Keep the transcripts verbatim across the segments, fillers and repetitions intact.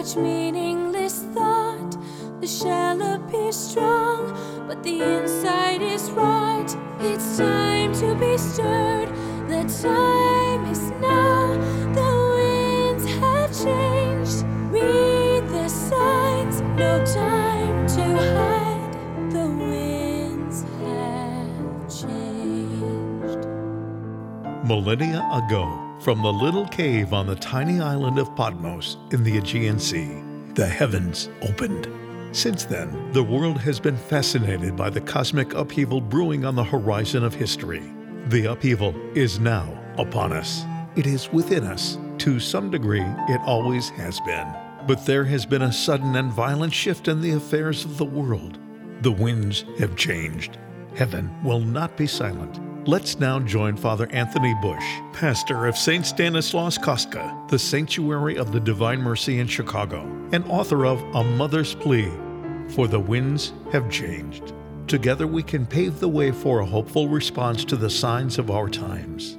each meaningless thought. The shell appears strong, but the inside is rot. It's time to be stirred. The time is now. The winds have changed. Read the signs. No time to hide. The winds have changed. Millennia ago, from the little cave on the tiny island of Patmos in the Aegean Sea, the heavens opened. Since then, the world has been fascinated by the cosmic upheaval brewing on the horizon of history. The upheaval is now upon us. It is within us. To some degree, it always has been. But there has been a sudden and violent shift in the affairs of the world. The winds have changed. Heaven will not be silent. Let's now join Father Anthony Bush, pastor of Saint Stanislaus Kostka, the Sanctuary of the Divine Mercy in Chicago, and author of A Mother's Plea, For the Winds Have Changed. Together we can pave the way for a hopeful response to the signs of our times.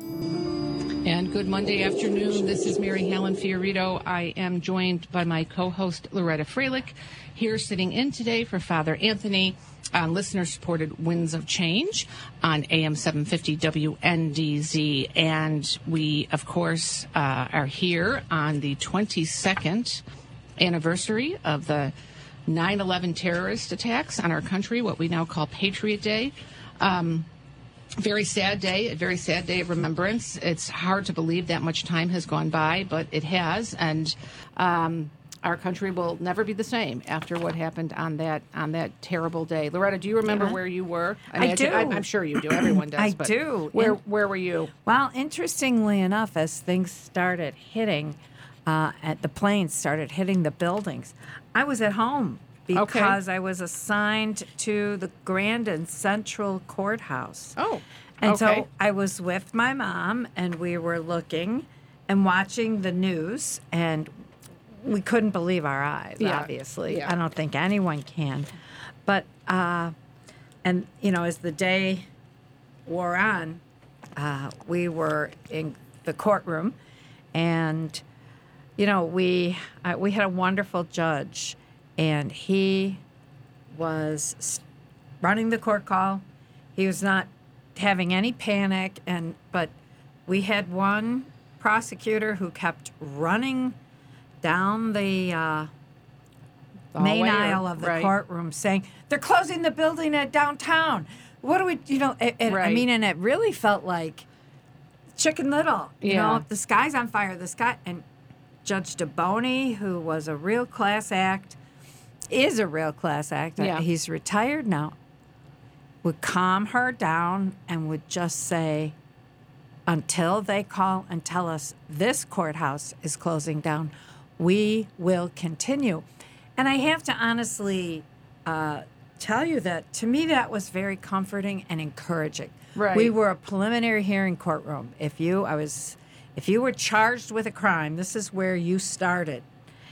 And good Monday afternoon. This is Mary Helen Fiorito. I am joined by my co-host Loretta Freilich, here sitting in today for Father Anthony on listener-supported Winds of Change on A M seven fifty W N D Z. And we, of course, uh, are here on the twenty-second anniversary of the nine eleven terrorist attacks on our country, what we now call Patriot Day. Um, very sad day, a very sad day of remembrance. It's hard to believe that much time has gone by, but it has. And um, our country will never be the same after what happened on that on that terrible day. Loretta, do you remember Yeah. where you were? I mean, do. I, I'm sure you do. Everyone does. I but do. Where And- Where were you? Well, interestingly enough, as things started hitting, uh, at the planes started hitting the buildings, I was at home because I was assigned to the Grand and Central Courthouse. Oh, And okay. so I was with my mom, and we were looking and watching the news, and we couldn't believe our eyes, Yeah. obviously. Yeah. I don't think anyone can. But, uh, and, you know, as the day wore on, uh, we were in the courtroom, and, you know, we, uh, we had a wonderful judge, and he was s- running the court call. He was not having any panic, and but we had one prosecutor who kept running down the uh, The main hallway or- aisle of the right. courtroom saying, they're closing the building at downtown. What do we, you know, and, and I Right. mean, and it really felt like Chicken Little. You Yeah. know, the sky's on fire, the sky. And Judge DeBoni, who was a real class act, is a real class act. Uh, Yeah. He's retired now. Would calm her down and would just say, until they call and tell us this courthouse is closing down, we will continue. And I have to honestly uh, tell you that to me that was very comforting and encouraging. Right. We were a preliminary hearing courtroom. If you, I was, if you were charged with a crime, this is where you started,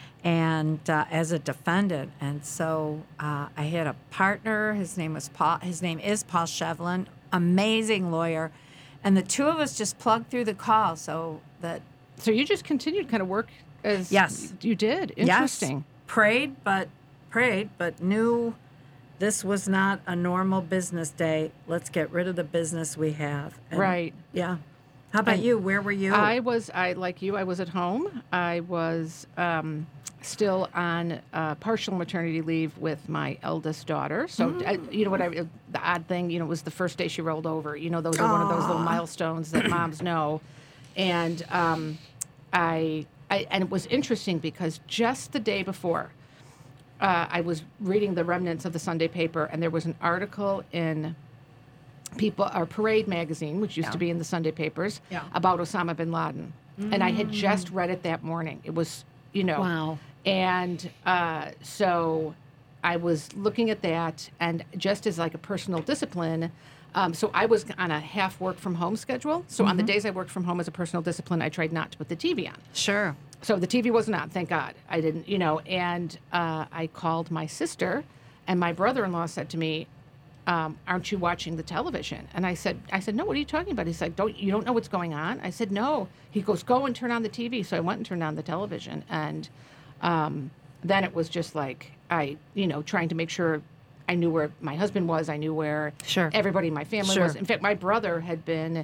and uh, as a defendant. And so uh, I had a partner. His name was Paul. His name is Paul Shevlin. Amazing lawyer, and the two of us just plugged through the call. So that So you just continued kind of work as Yes. you did. Interesting. Yes, prayed, but prayed, but knew this was not a normal business day. Let's get rid of the business we have. And, Right. Yeah. How about And you? Where were you? I was, I like you, I was at home. I was um, still on uh, partial maternity leave with my eldest daughter. So, Mm. I, you know what, I, the odd thing, you know, it was the first day she rolled over. You know, those are one of those little milestones that moms know. And um, I, I, and it was interesting because just the day before, uh, I was reading the remnants of the Sunday paper, and there was an article in People or Parade magazine, which used Yeah. to be in the Sunday papers, Yeah. about Osama bin Laden. And I had just read it that morning. It was, you know. Wow. And uh, so I was looking at that, and just as like a personal discipline, um, so I was on a half work from home schedule. So on the days I worked from home as a personal discipline, I tried not to put the T V on. Sure. So the T V wasn't on, thank God. I didn't, you know, and uh, I called my sister, and my brother-in-law said to me, um, aren't you watching the television? And I said, I said, no, what are you talking about? He's like, don't, you don't know what's going on? I said, no. He goes, go and turn on the T V. So I went and turned on the television, and um, then it was just like I, you know, trying to make sure I knew where my husband was. I knew where Sure. everybody in my family Sure. was. In fact, my brother had been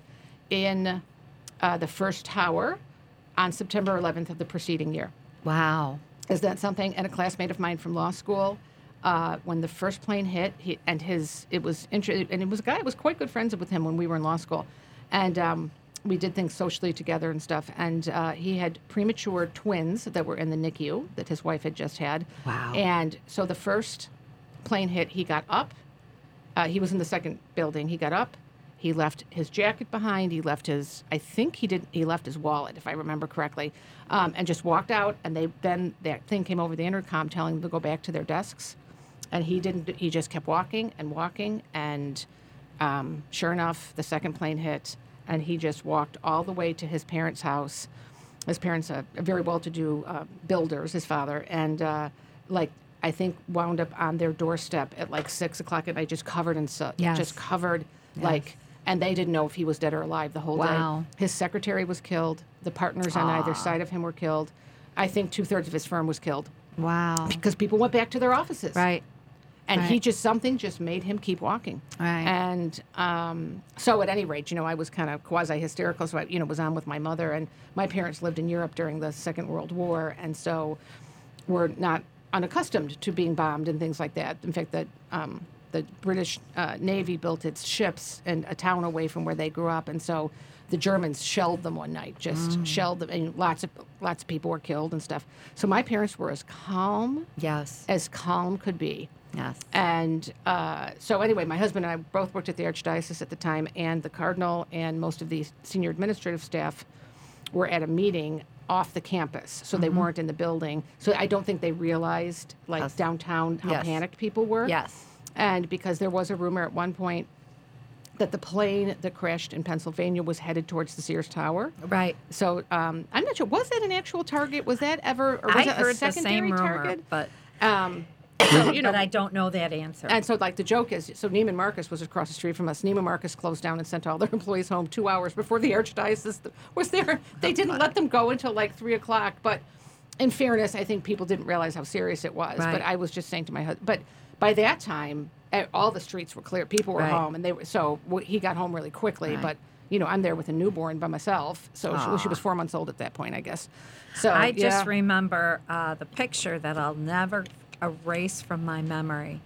in uh, the first tower on September eleventh of the preceding year. Wow. Is that something? And a classmate of mine from law school, uh, when the first plane hit, he, and his, it was interesting, and it was a guy I was quite good friends with him when we were in law school. And um, we did things socially together and stuff. And uh, he had premature twins that were in the N I C U that his wife had just had. Wow. And so the first plane hit, he got up. Uh, he was in the second building. He got up. He left his jacket behind. He left his, I think he did, he left his wallet, if I remember correctly, um, and just walked out. And they then, that thing came over the intercom telling them to go back to their desks. And he didn't, he just kept walking and walking. And um, sure enough, the second plane hit. And he just walked all the way to his parents' house. His parents are very well-to-do uh, builders, his father. And uh, like, I think wound up on their doorstep at like six o'clock at night, just covered in soot. Yes. Just covered, Yes. like, and they didn't know if he was dead or alive the whole Wow. day. His secretary was killed. The partners on either side of him were killed. I think two-thirds of his firm was killed Wow. because people went back to their offices. Right. And he Right. just, something just made him keep walking. Right. And um, so at any rate, you know, I was kind of quasi-hysterical. So I, you know, was on with my mother. And my parents lived in Europe during the Second World War. And so we're not unaccustomed to being bombed and things like that. In fact, that um, the British uh, Navy built its ships in a town away from where they grew up. And so the Germans shelled them one night, just Mm. shelled them. And lots of, lots of people were killed and stuff. So my parents were as calm Yes. as calm could be. Yes. And uh, so anyway, my husband and I both worked at the Archdiocese at the time, and the Cardinal and most of the senior administrative staff were at a meeting off the campus, so they weren't in the building. So I don't think they realized, like, Yes. downtown, how Yes. panicked people were. Yes. And because there was a rumor at one point that the plane that crashed in Pennsylvania was headed towards the Sears Tower. Right. So um, I'm not sure, was that an actual target? Was that ever, or was I it a heard the secondary same rumor, target? but Um, so, you know, but I don't know that answer. and so, like, the joke is, so Neiman Marcus was across the street from us. Neiman Marcus closed down and sent all their employees home two hours before the Archdiocese was there. They didn't let them go until, like, three o'clock. But in fairness, I think people didn't realize how serious it was. Right. But I was just saying to my husband, but by that time, eh, all the streets were clear. People were Right. home. And they were, so w- he got home really quickly. Right. But, you know, I'm there with a newborn by myself. So she, well, she was four months old at that point, I guess. So I just yeah. remember uh, the picture that I'll never erase from my memory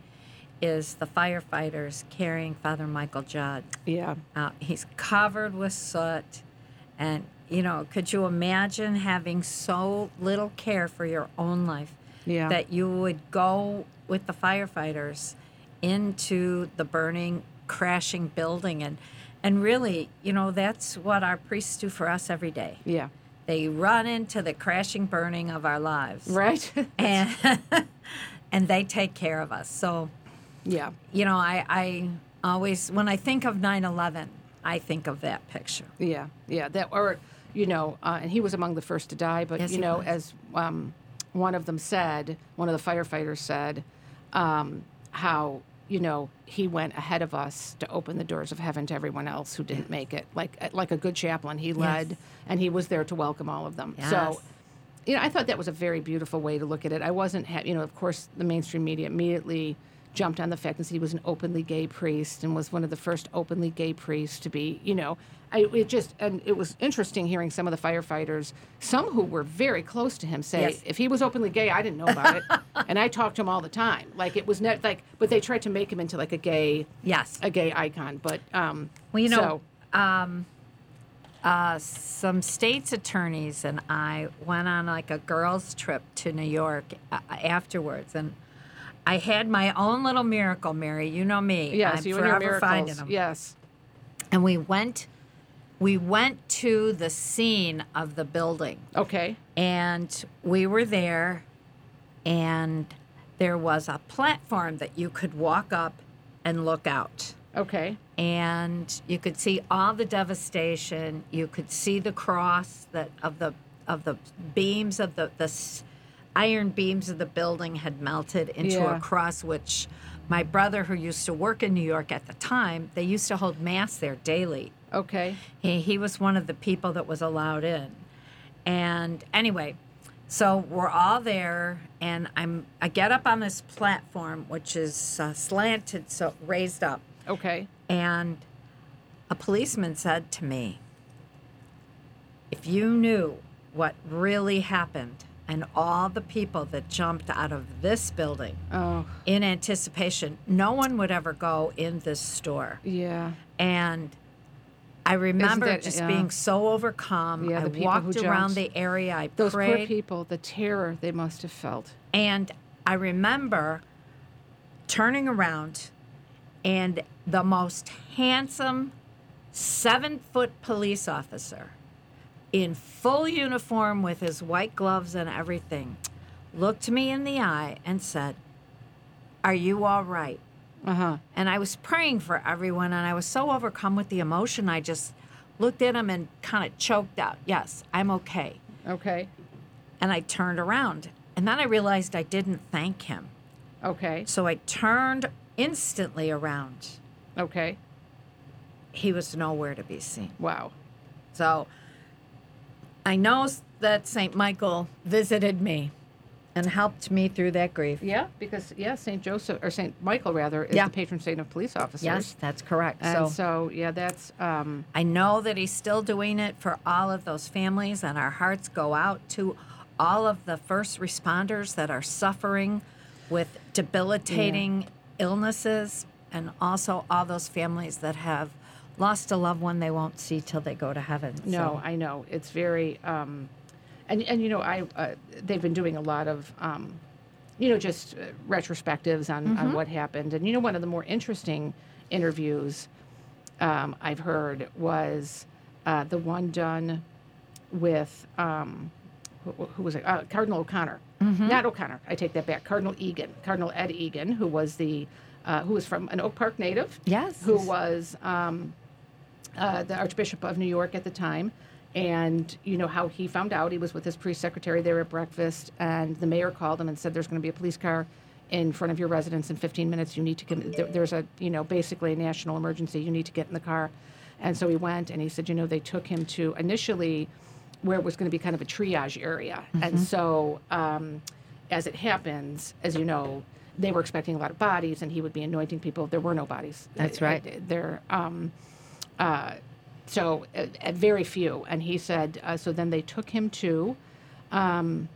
is the firefighters carrying Father Michael Judd. Yeah. Uh, he's covered with soot. And, you know, could you imagine having so little care for your own life Yeah. that you would go with the firefighters into the burning, crashing building? And, and really, you know, that's what our priests do for us every day. Yeah. They run into the crashing, burning of our lives. Right? And, and they take care of us. So, yeah. you know, I, I always, when I think of nine eleven, I think of that picture. Yeah, yeah. That, or, you know, uh, and he was among the first to die. But Yes, you he know, was. as um, one of them said, one of the firefighters said, um, how you know he went ahead of us to open the doors of heaven to everyone else who didn't make it. Like like a good chaplain, he led, Yes. and he was there to welcome all of them. Yes. So. You know, I thought that was a very beautiful way to look at it. I wasn't, ha- you know, of course, the mainstream media immediately jumped on the fact that he was an openly gay priest and was one of the first openly gay priests to be, you know, I, it just, and it was interesting hearing some of the firefighters, some who were very close to him, say, Yes. if he was openly gay, I didn't know about it. And I talked to him all the time. Like, it was not like, but they tried to make him into like a gay, Yes. a gay icon. But, um, Well, you know, so, um, uh, some state's attorneys and I went on like a girls' trip to New York uh, afterwards, and I had my own little miracle, Mary. You know me. yes, I'm you and your forever finding miracles. them. Yes. And we went, we went to the scene of the building, Okay. and we were there, and there was a platform that you could walk up and look out. Okay. And you could see all the devastation. You could see the cross that of the of the beams of the the s- iron beams of the building had melted into Yeah. a cross. Which my brother, who used to work in New York at the time, they used to hold mass there daily. Okay. He he was one of the people that was allowed in. And anyway, so we're all there, and I'm I get up on this platform, which is uh, slanted, so raised up, Okay. and a policeman said to me, "If you knew what really happened and all the people that jumped out of this building Oh, in anticipation, no one would ever go in this store." yeah. And I remember that- just yeah. being so overcome. Yeah, I the people walked who around jumped. the area. I Those poor prayed. people, the terror they must have felt. And I remember turning around, and the most handsome seven foot police officer in full uniform with his white gloves and everything looked me in the eye and said, "Are you all right?" Uh-huh. And I was praying for everyone, and I was so overcome with the emotion, I just looked at him and kind of choked out, "Yes, I'm okay." Okay. And I turned around, and then I realized I didn't thank him. Okay. So I turned instantly around. Okay. He was nowhere to be seen. Wow. So I know s- that Saint Michael visited me and helped me through that grief. Yeah, because yeah, Saint Joseph or Saint Michael rather is Yeah. the patron saint of police officers. Yes, that's correct. And so so, yeah, that's um I know that he's still doing it for all of those families, and our hearts go out to all of the first responders that are suffering with debilitating illnesses, and also all those families that have lost a loved one they won't see till they go to heaven. no, So, I know it's very um, and and you know I uh, they've been doing a lot of um, you know just uh, retrospectives on Mm-hmm. on what happened, and you know one of the more interesting interviews um, I've heard was uh, the one done with um, who, who was it? Uh, Cardinal O'Connor. Mm-hmm. Not O'Connor. I take that back. Cardinal Egan. Cardinal Ed Egan, who was the uh, who was from an Oak Park native. Yes. Who was um, uh, the Archbishop of New York at the time, and you know how he found out. He was with his priest secretary there at breakfast, and the mayor called him and said, "There's going to be a police car in front of your residence in fifteen minutes. You need to get. There, there's a you know basically a national emergency. You need to get in the car." And so he went, and he said, you know, they took him to initially where it was going to be kind of a triage area, and so um, as it happens, as you know. They were expecting a lot of bodies, and he would be anointing people. There were no bodies. That's Uh, right. uh, There, um, uh, so at, at very few. And he said, uh, so then they took him to um,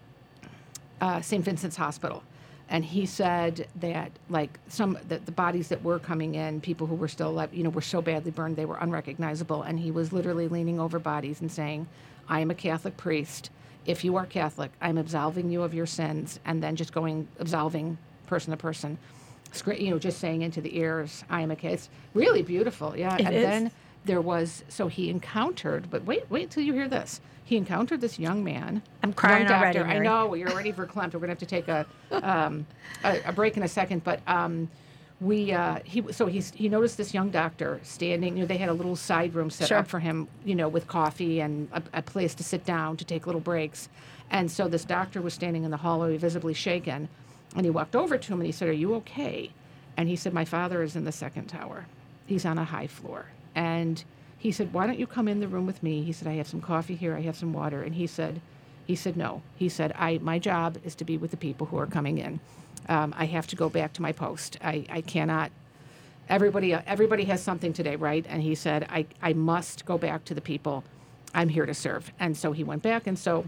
uh, Saint Vincent's Hospital, and he said that like some the, the bodies that were coming in, people who were still alive, you know, were so badly burned they were unrecognizable. And he was literally leaning over bodies and saying, "I am a Catholic priest. If you are Catholic, I'm absolving you of your sins," and then just going absolving person to person, scr- you know, just saying into the ears, "I am a Catholic." It's really beautiful, yeah. It and is. then there was so he encountered, but wait, wait till you hear this. He encountered this young man. I'm crying young already, doctor. I Mary. know you're already verklempt. We're gonna have to take a um, a, a break in a second, but. Um, We uh, he so he's he noticed this young doctor standing. You know, they had a little side room set Sure. up for him. You know, with coffee and a, a place to sit down to take little breaks. And so this doctor was standing in the hallway, visibly shaken, and he walked over to him and he said, "Are you okay?" And he said, "My father is in the second tower. He's on a high floor." And he said, "Why don't you come in the room with me?" He said, "I have some coffee here. I have some water." And he said, he said, "No." He said, "I my job is to be with the people who are coming in. Um, I have to go back to my post. I, I cannot. Everybody everybody has something today, right?" And he said, I, I must go back to the people. I'm here to serve." And so he went back. And so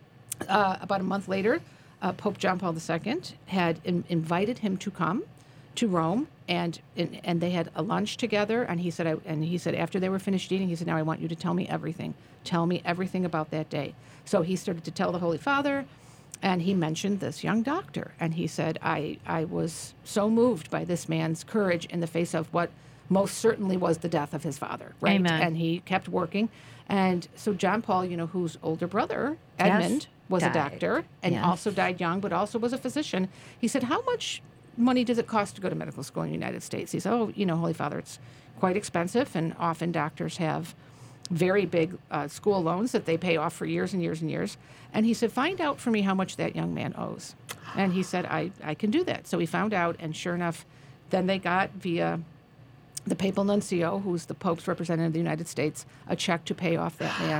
uh, about a month later, uh, Pope John Paul the Second had in, invited him to come to Rome, and, and and they had a lunch together. And he said, I, and he said after they were finished eating, he said, "Now I want you to tell me everything. Tell me everything about that day." So he started to tell the Holy Father. And he mentioned this young doctor, and he said, I, I was so moved by this man's courage in the face of what most certainly was the death of his father, right? Amen. And he kept working. And so John Paul, you know, whose older brother, Edmund, Yes, was a died. doctor and Yes. also died young, but also was a physician. He said, "How much money does it cost to go to medical school in the United States?" He said, "Oh, you know, Holy Father, it's quite expensive, and often doctors have very big uh, school loans that they pay off for years and years and years." And he said, "Find out for me how much that young man owes." And he said, I, I can do that. So he found out, and sure enough, then they got via the papal nuncio, who's the Pope's representative of the United States, a check to pay off that man's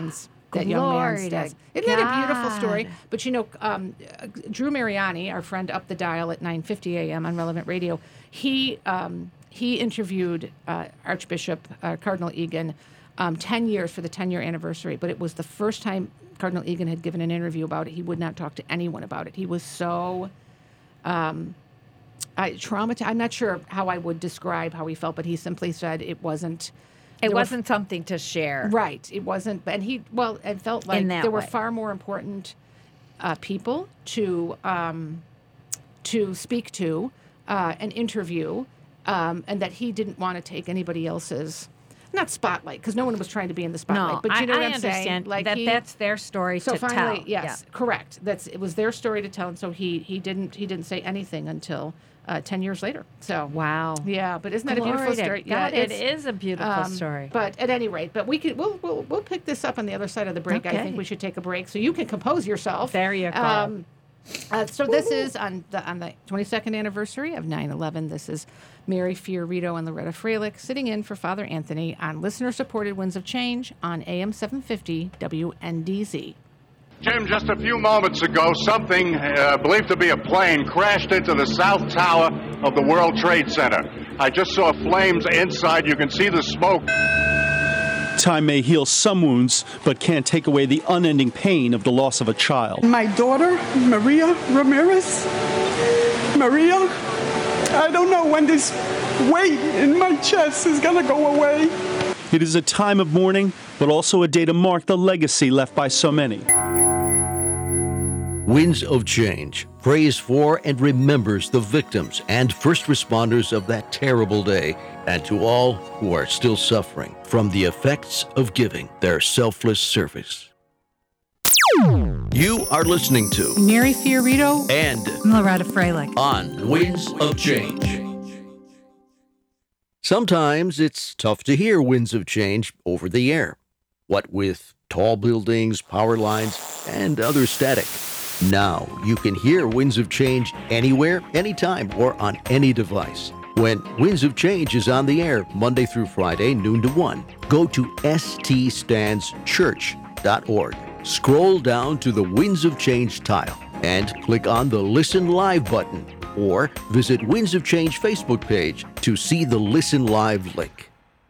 that young man's Glory death. to Isn't that a beautiful God. story? But you know, um, Drew Mariani, our friend up the dial at nine fifty a.m. on Relevant Radio, he um, he interviewed uh, Archbishop uh, Cardinal Egan um, ten years for the ten-year anniversary. But it was the first time Cardinal Egan had given an interview about it. He would not talk to anyone about it. He was so um, I, traumatized. I'm not sure how I would describe how he felt, but he simply said it wasn't. It there wasn't were, something to share. Right. It wasn't. And he, well, it felt like that there were way. far more important uh, people to um, to speak to uh, and interview, um, and that he didn't want to take anybody else's, not spotlight, because no one was trying to be in the spotlight. No, but you know I, what I I'm understand saying? Like that he, that's their story so to finally, tell. yes, Yeah. correct. That's it was their story to tell, and so he he didn't he didn't say anything until uh, ten years later. So Wow. yeah, but isn't that Glory a beautiful to story? God, yeah, it it's- is a beautiful um, story. But at any rate, but we could we'll we'll we'll pick this up on the other side of the break. I Okay. think we should take a break so you can compose yourself. There you go. Um, uh, so this is on the on the twenty-second anniversary of nine eleven. This is Mary Fiorito and Loretta Freilich sitting in for Father Anthony on listener-supported Winds of Change on A M seven fifty W N D Z. Jim, just a few moments ago, something uh, believed to be a plane crashed into the south tower of the World Trade Center. I just saw flames inside. You can see the smoke. Time may heal some wounds, but can't take away the unending pain of the loss of a child. My daughter, Maria Ramirez. Maria, I don't know when this weight in my chest is going to go away. It is a time of mourning, but also a day to mark the legacy left by so many. Winds of Change prays for and remembers the victims and first responders of that terrible day, and to all who are still suffering from the effects of giving their selfless service. You are listening to Mary Fiorito and Loretta Freilich. on Winds of Change. Sometimes it's tough to hear Winds of Change over the air. What with tall buildings, power lines, and other static. Now you can hear Winds of Change anywhere, anytime, or on any device. When Winds of Change is on the air Monday through Friday, noon to one, go to s t stands church dot org. Scroll down to the Winds of Change tile and click on the Listen Live button, or visit Winds of Change Facebook page to see the Listen Live link.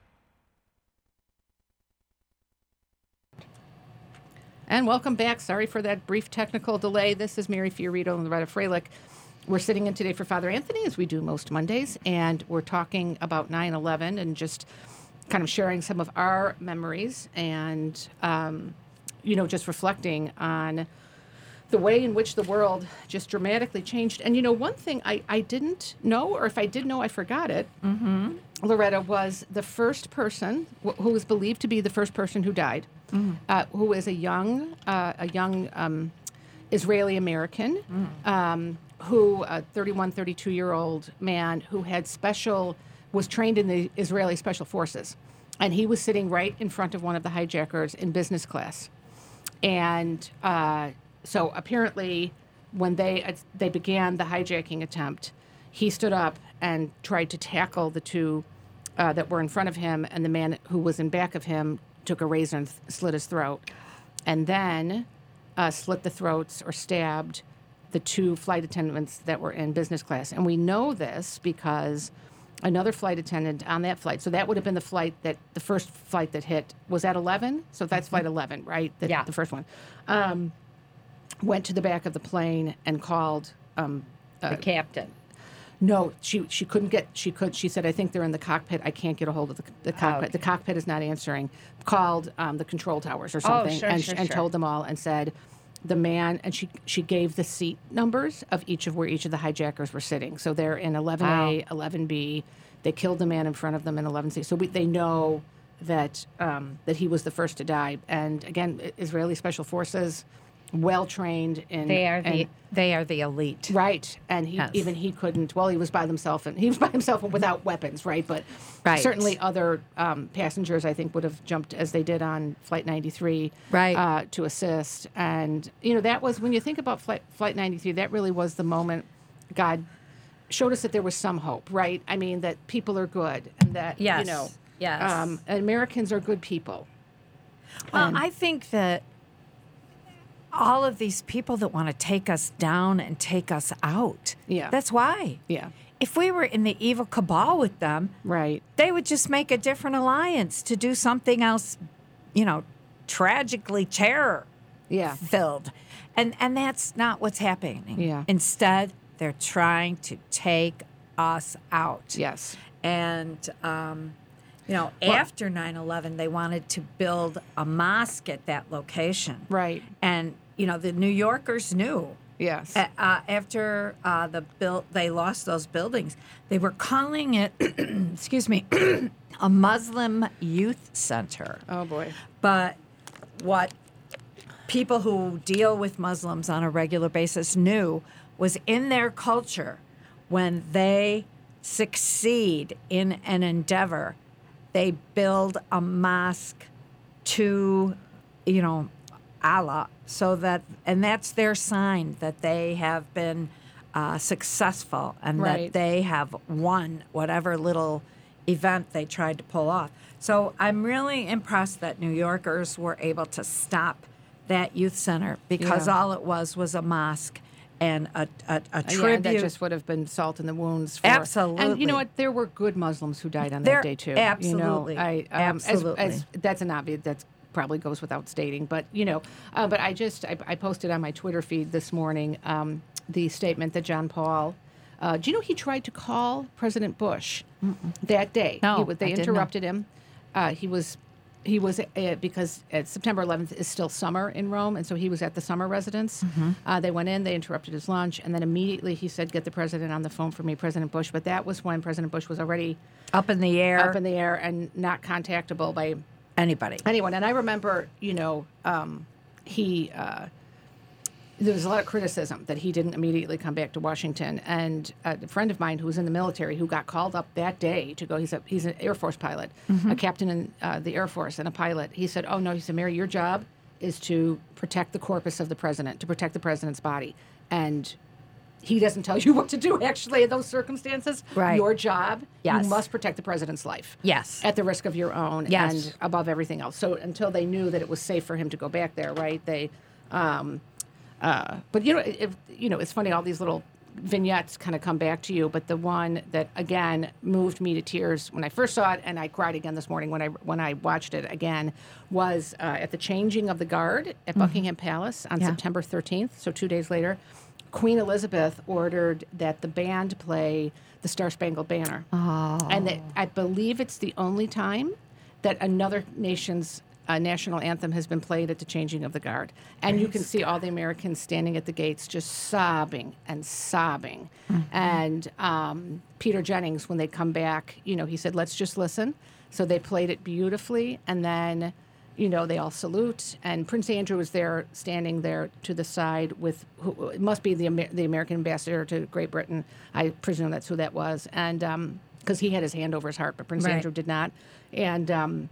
And welcome back. Sorry for that brief technical delay. This is Mary Fiorito and Loretta Freilich. We're sitting in today for Father Anthony, as we do most Mondays, and we're talking about nine eleven and just kind of sharing some of our memories and, um, you know, just reflecting on the way in which the world just dramatically changed. And, you know, one thing I, I didn't know, or if I did know, I forgot it, mm-hmm. Loretta, was the first person wh- who was believed to be the first person who died, mm. uh, who is a young, uh, a young um, Israeli American, mm. um, who, a thirty-one, thirty-two-year-old man who had special, was trained in the Israeli Special Forces. And he was sitting right in front of one of the hijackers in business class. And uh, so apparently when they uh, they began the hijacking attempt, he stood up and tried to tackle the two uh, that were in front of him, and the man who was in back of him took a razor and th- slit his throat, and then uh, slit the throats or stabbed the two flight attendants that were in business class. And we know this because another flight attendant on that flight, so that would have been the flight that, the first flight that hit, was that eleven? So that's flight eleven, right? The, Yeah. The first one. Um, went to the back of the plane and called um, The captain. no, she she couldn't get. She could. She said, "I think they're in the cockpit. I can't get a hold of the, the cockpit. Okay. The cockpit is not answering." Called um, the control towers or something, sure, and sure, and sure. told them all and said, the man, and she she gave the seat numbers of each of where each of the hijackers were sitting. So they're in eleven A, eleven B. They killed the man in front of them in eleven C. So we, they know that um, that he was the first to die. And again, Israeli Special Forces, well trained in. They are the and- they are the elite. Right, and he Yes. even he couldn't. Well, he was by himself, and he was by himself and without weapons, right? But Right. certainly other um, passengers, I think, would have jumped as they did on Flight ninety-three, Right. uh, to assist. And you know, that was when you think about Flight Flight ninety-three. That really was the moment God showed us that there was some hope, right? I mean, that people are good, and that Yes. you know, Yes. um, Americans are good people. Well, And- I think that all of these people that want to take us down and take us out. Yeah. That's why. Yeah. If we were in the evil cabal with them, Right. they would just make a different alliance to do something else, you know, tragically terror Yeah. filled. And and that's not what's happening. Yeah. Instead, they're trying to take us out. Yes. And, um, you know, Well- after nine eleven, they wanted to build a mosque at that location. Right. And, you know, the New Yorkers knew. Yes. Uh, uh, after uh, the build, they lost those buildings. They were calling it, excuse me, a Muslim youth center. Oh, boy. But what people who deal with Muslims on a regular basis knew was in their culture, when they succeed in an endeavor, they build a mosque to, you know, Allah, so that, and that's their sign that they have been uh, successful and Right. that they have won whatever little event they tried to pull off. So I'm really impressed that New Yorkers were able to stop that youth center, because Yeah. all it was was a mosque and a, a, a Yeah, tribute. that just would have been salt in the wounds. For, Absolutely. And you know what? There were good Muslims who died on There- that day too. absolutely. You know, I, um, as- Absolutely. As, that's an obvious. That probably goes without stating. But you know, uh, but I just I, I posted on my Twitter feed this morning um, the statement that John Paul. Uh, do you know he tried to call President Bush that day? No, he, they I didn't know. interrupted him. Uh, he was. He was uh, because uh, September eleventh is still summer in Rome, and so he was at the summer residence. Mm-hmm. Uh, they went in, they interrupted his lunch, and then immediately he said, "Get the president on the phone for me, President Bush." But that was when President Bush was already up in the air. up in the air and not contactable by anybody. anyone. And I remember, you know, um, he uh, there was a lot of criticism that he didn't immediately come back to Washington. And a friend of mine who was in the military, who got called up that day to go, he's a he's an Air Force pilot, a captain in uh, the Air Force and a pilot. He said, "Oh no," he said, "Mary, your job is to protect the corpus of the president, to protect the president's body, and." He doesn't tell you what to do, actually, in those circumstances. Right. Your job, Yes. you must protect the president's life. Yes. At the risk of your own Yes. and above everything else. So until they knew that it was safe for him to go back there, right? They, um, uh, but you know, if, you know, it's funny, all these little vignettes kind of come back to you. But the one that again moved me to tears when I first saw it, and I cried again this morning when I when I watched it again, was uh, at the changing of the guard at Buckingham Palace on Yeah. September thirteenth. So two days later. Queen Elizabeth ordered that the band play the Star Spangled Banner. Oh. And that I believe it's the only time that another nation's uh, national anthem has been played at the changing of the guard. And you can see all the Americans standing at the gates just sobbing and sobbing. Mm-hmm. And um, Peter Jennings, when they come back, you know, he said, "Let's just listen." So they played it beautifully. And then, you know, they all salute, and Prince Andrew was there, standing there to the side with, who, it must be the Amer- the American ambassador to Great Britain. I presume that's who that was, and because um, he had his hand over his heart, but Prince Right. Andrew did not. And um,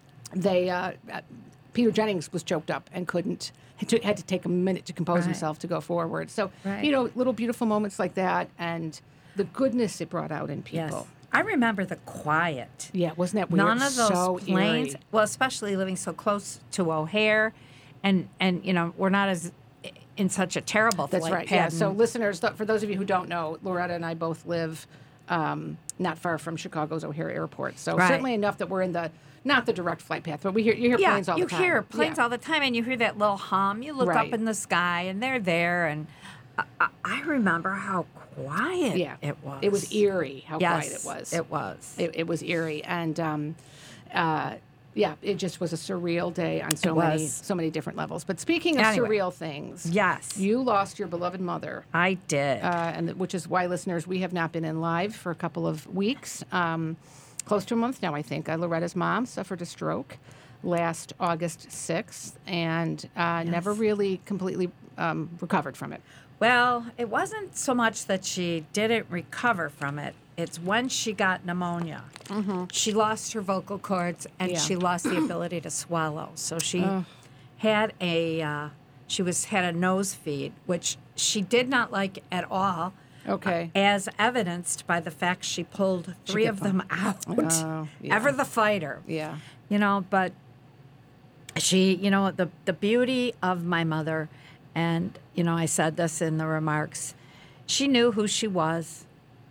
they, uh, uh, Peter Jennings was choked up and couldn't, had to, had to take a minute to compose Right. himself to go forward. So, Right. you know, little beautiful moments like that, and the goodness it brought out in people. Yes. I remember the quiet. Yeah, wasn't that weird? None of those So planes. eerie. Well, especially living so close to O'Hare, and and you know we're not as in such a terrible That's flight right. Yeah. pattern. So, listeners, th- for those of you who don't know, Loretta and I both live um, not far from Chicago's O'Hare Airport. So Right. certainly enough that we're in the not the direct flight path, but we hear you hear yeah, planes all you the time. hear planes Yeah. all the time, and you hear that little hum. You look Right. up in the sky, and they're there. And I, I, I remember how quiet Yeah, it was. It was eerie how yes, quiet it was. It was. It, it was eerie, and um, uh, yeah, it just was a surreal day on so It many was. so many different levels. But speaking of Anyway. surreal things, Yes. you lost your beloved mother. I did. uh, and th- which is why, listeners, we have not been in live for a couple of weeks, um, close to a month now, I think. Uh, Loretta's mom suffered a stroke last August sixth and uh, never really completely um, recovered from it. Well, it wasn't so much that she didn't recover from it. It's when she got pneumonia. Mm-hmm. She lost her vocal cords, and Yeah. she lost the ability to swallow. So she had a uh, she was had a nose feed, which she did not like at all. Okay. As evidenced by the fact she pulled three of them out. Oh, yeah. Ever the fighter. Yeah. You know, but She, you know, the the beauty of my mother, and you know, I said this in the remarks. She knew who she was,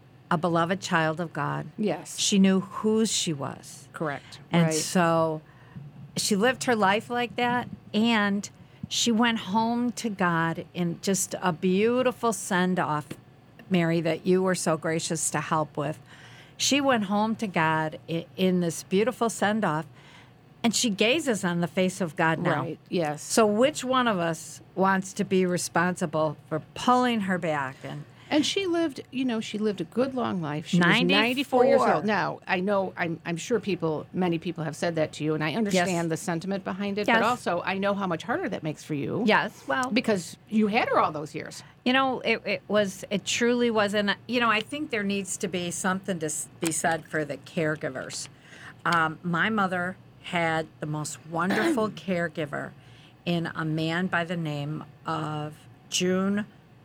a beloved child of God. Yes. She knew whose she was. Correct. And right. so she lived her life like that, and she went home to God in just a beautiful send-off, Mary, that you were so gracious to help with. She went home to God in, in this beautiful send-off, and she gazes on the face of God now. Right, yes. So which one of us wants to be responsible for pulling her back? And And she lived, you know, she lived a good long life. She was ninety-four. ninety-four years old. Now, I know, I'm, I'm sure people, many people have said that to you, and I understand Yes. the sentiment behind it, Yes. but also I know how much harder that makes for you. yes, well, Because you had her all those years. you know, it, it was, it truly was. And, you know, I think there needs to be something to s- be said for the caregivers. Um, my mother had the most wonderful caregiver in a man by the name of June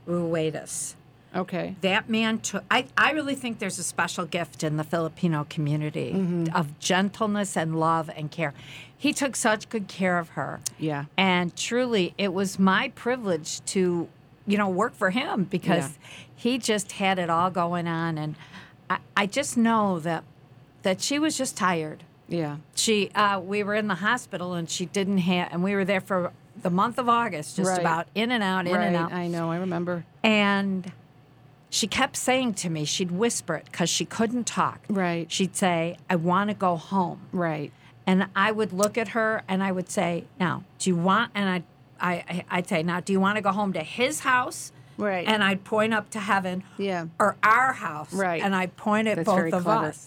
Ruedas. Okay. That man took, I, I really think there's a special gift in the Filipino community of gentleness and love and care. He took such good care of her. Yeah. And truly, it was my privilege to, you know, work for him because Yeah. he just had it all going on. And I, I just know that that she was just tired. Yeah. She, uh, we were in the hospital and she didn't have, and we were there for the month of August, just Right. about in and out, in right. and out. I know. I remember. And she kept saying to me, she'd whisper it because she couldn't talk. Right. She'd say, I want to go home. Right. And I would look at her and I would say, now, do you want, and I'd, I, I- I'd say, now, do you want to go home to his house? Right. And I'd point up to heaven. Yeah. Or our house. Right. And I'd point at That's both very of clever. us.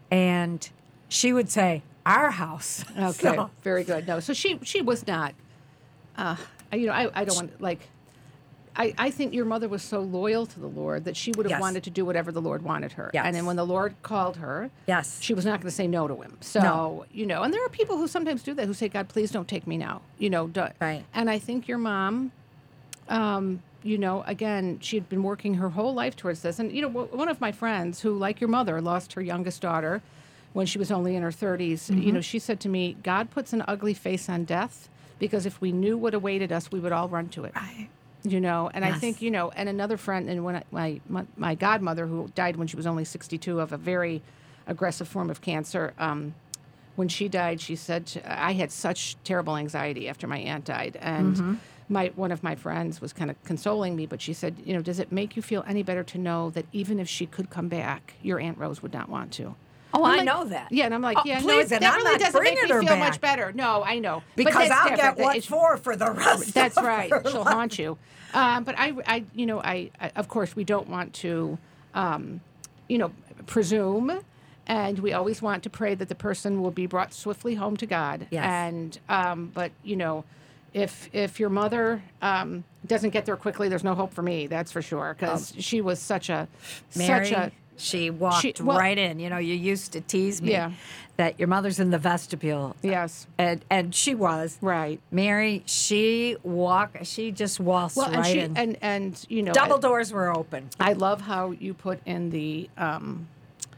And she would say, our house. Okay. So- Very good. No. So she she was not. Uh, I- you know, I, I don't want like. I, I think your mother was so loyal to the Lord that she would have Yes. wanted to do whatever the Lord wanted her. Yes. And then when the Lord called her, Yes. she was not going to say no to him. So, No. you know, and there are people who sometimes do that, who say, God, please don't take me now. You know, do, Right. And I think your mom, um, you know, again, she had been working her whole life towards this. And, you know, w- one of my friends who, like your mother, lost her youngest daughter when she was only in her thirties, you know, she said to me, God puts an ugly face on death because if we knew what awaited us, we would all run to it. Right. You know, and I Yes. think, you know, and another friend, and when I, my, my my godmother, who died when she was only sixty-two of a very aggressive form of cancer, um, when she died, she said, to, I had such terrible anxiety after my aunt died. And Mm-hmm. my one of my friends was kind of consoling me, but she said, you know, does it make you feel any better to know that even if she could come back, your Aunt Rose would not want to? Oh, I'm I like- know that. Yeah, and I'm like, Oh, yeah, no, please, it, and that I'm really not doesn't make bringing me her feel back. much better. No, I know. But Because that's I'll different. get what It's- for for the rest That's of right. her She'll life. haunt you. Um, but I, I, you know, I, I, of course, we don't want to, um, you know, presume, and we always want to pray that the person will be brought swiftly home to God. Yes. And, um, but you know, if if your mother um, doesn't get there quickly, there's no hope for me. That's for sure, because she was such a, Mary, such a. she walked she- well- right in. You know, you used to tease me Yeah. that your mother's in the vestibule. Yes. And and she was. Right. Mary, she walked, she just waltzed Well, and right she in. and and you know, Double I- doors were open. I love how you put in the, um,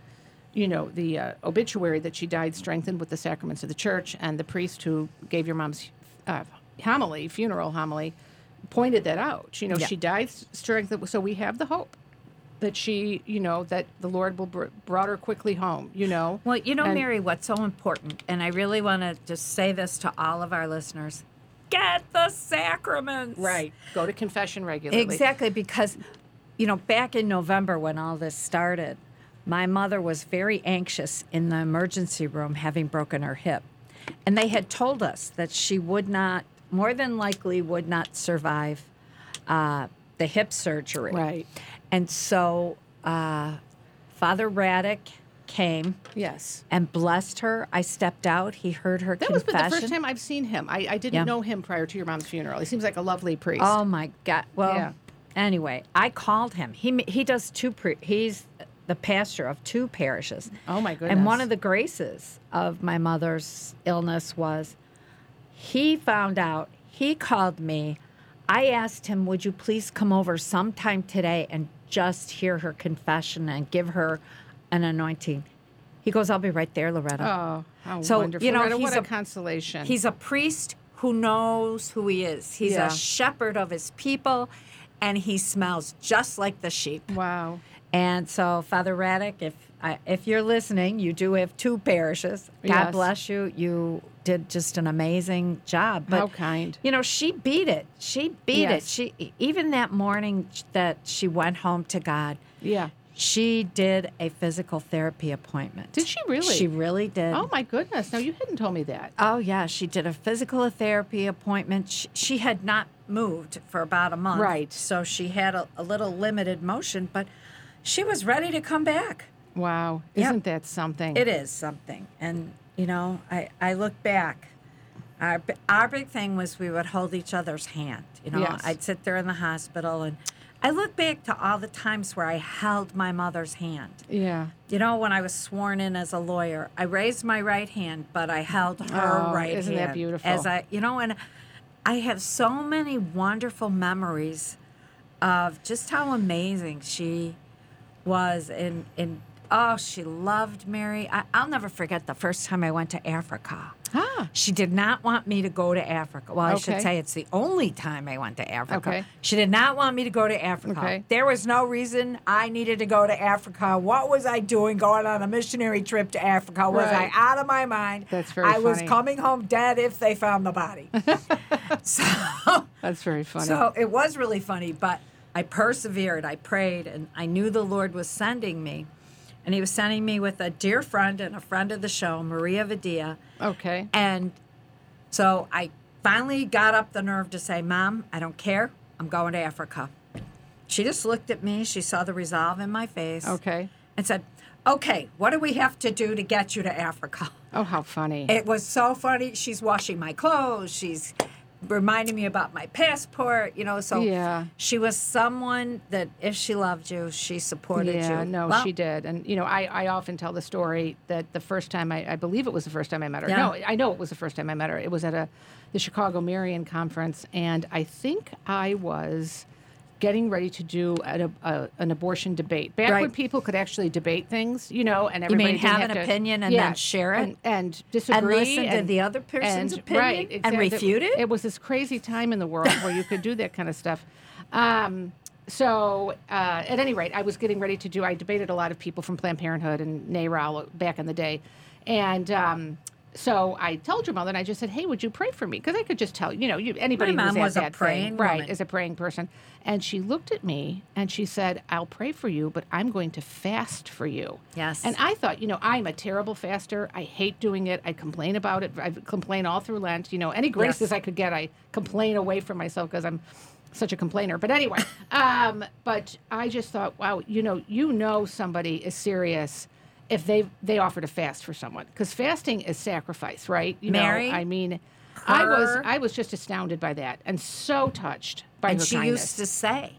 you know, the uh, obituary that she died strengthened with the sacraments of the church, and the priest who gave your mom's uh, homily, funeral homily, pointed that out. You know, Yeah. she died strengthened, so we have the hope that she, you know, that the Lord will br- brought her quickly home. You know. Well, you know, And- Mary, what's so important, and I really want to just say this to all of our listeners: get the sacraments. Right. Go to confession regularly. Exactly, because, you know, back in November when all this started, my mother was very anxious in the emergency room, having broken her hip. And they had told us that she would not, more than likely, would not survive uh, the hip surgery. Right. And so uh, Father Raddick came Yes. and blessed her. I stepped out. He heard her That was confession. the first time I've seen him. I, I didn't Yeah. know him prior to your mom's funeral. He seems like a lovely priest. Oh my God! Well, Yeah. anyway, I called him. He he does two. Pre- he's the pastor of two parishes. Oh, my And one goodness. of the graces of my mother's illness was he found out. He called me. I asked him, "Would you please come over sometime today and just hear her confession and give her an anointing?" He goes, "I'll be right there, Loretta." Oh, How so wonderful. you know, Loretta, he's what a, a consolation. He's a priest who knows who he is. He's Yeah. a shepherd of his people, and he smells just like the sheep. Wow. And so, Father Raddick, if I, if you're listening, you do have two parishes. God Yes. bless you. You did just an amazing job. But, How kind. You know, she beat it. She beat it. Yes. She even that morning that she went home to God. Yeah. She did a physical therapy appointment. Did she really? She really did. Oh, my goodness. No, you hadn't told me that. Oh, yeah. She did a physical therapy appointment. She, she had not moved for about a month. Right. So she had a, a little limited motion, but she was ready to come back. Wow. Yep. Isn't that something? It is something. And, you know, I, I look back. Our, b- our big thing was we would hold each other's hand. You know, Yes. I'd sit there in the hospital, and I look back to all the times where I held my mother's hand. Yeah. You know, when I was sworn in as a lawyer, I raised my right hand, but I held her Oh, right isn't hand. that beautiful? As I, you know, and I have so many wonderful memories of just how amazing she was. And, and oh, she loved Mary. I, I'll never forget the first time I went to Africa. Ah. She did not want me to go to Africa. Well, I should Okay. say it's the only time I went to Africa. Okay. She did not want me to go to Africa. Okay. There was no reason I needed to go to Africa. What was I doing going on a missionary trip to Africa? Was Right. I out of my mind? That's very I was funny. coming home dead if they found the body. so, That's very funny. so it was really funny, but I persevered. I prayed, and I knew the Lord was sending me. And he was sending me with a dear friend and a friend of the show, Maria Vidia. okay. And so I finally got up the nerve to say, Mom, I don't care. I'm going to Africa. She just looked at me. She saw the resolve in my face. Okay. And said, okay, what do we have to do to get you to Africa? Oh, how funny. It was so funny. She's washing my clothes. She's reminding me about my passport, you know. So Yeah. she was someone that if she loved you, she supported yeah, you. no, Well, she did. And, you know, I, I often tell the story that the first time I, I believe it was the first time I met her. Yeah. No, I know it was the first time I met her. It was at a the Chicago Marian Conference, and I think I was getting ready to do an, a, an abortion debate. Back Right. when people could actually debate things, you know, and You everybody mean didn't have have an to- opinion and yeah, then share it? and, and disagree listen to the other person's and- opinion right, and exactly. refute it? It was this crazy time in the world where you could do that kind of stuff. Um, so, uh, at any rate, I was getting ready to do. I debated a lot of people from Planned Parenthood and NARAL back in the day, and um, so I told your mother, and I just said, "Hey, would you pray for me?" Because I could just tell you know, you, anybody My who's mom at was a that praying thing, right, woman. is a praying person. And she looked at me and she said, "I'll pray for you, but I'm going to fast for you." Yes. And I thought, you know, I'm a terrible faster. I hate doing it. I complain about it. I complain all through Lent. You know, any graces Yes. I could get, I complain away from myself because I'm such a complainer. But anyway, um, but I just thought, wow, you know, you know somebody is serious if they they offer to fast for someone, because fasting is sacrifice, right? You Mary, know, I mean, I was her- I was just astounded by that and so touched by and her she kindness. used to say,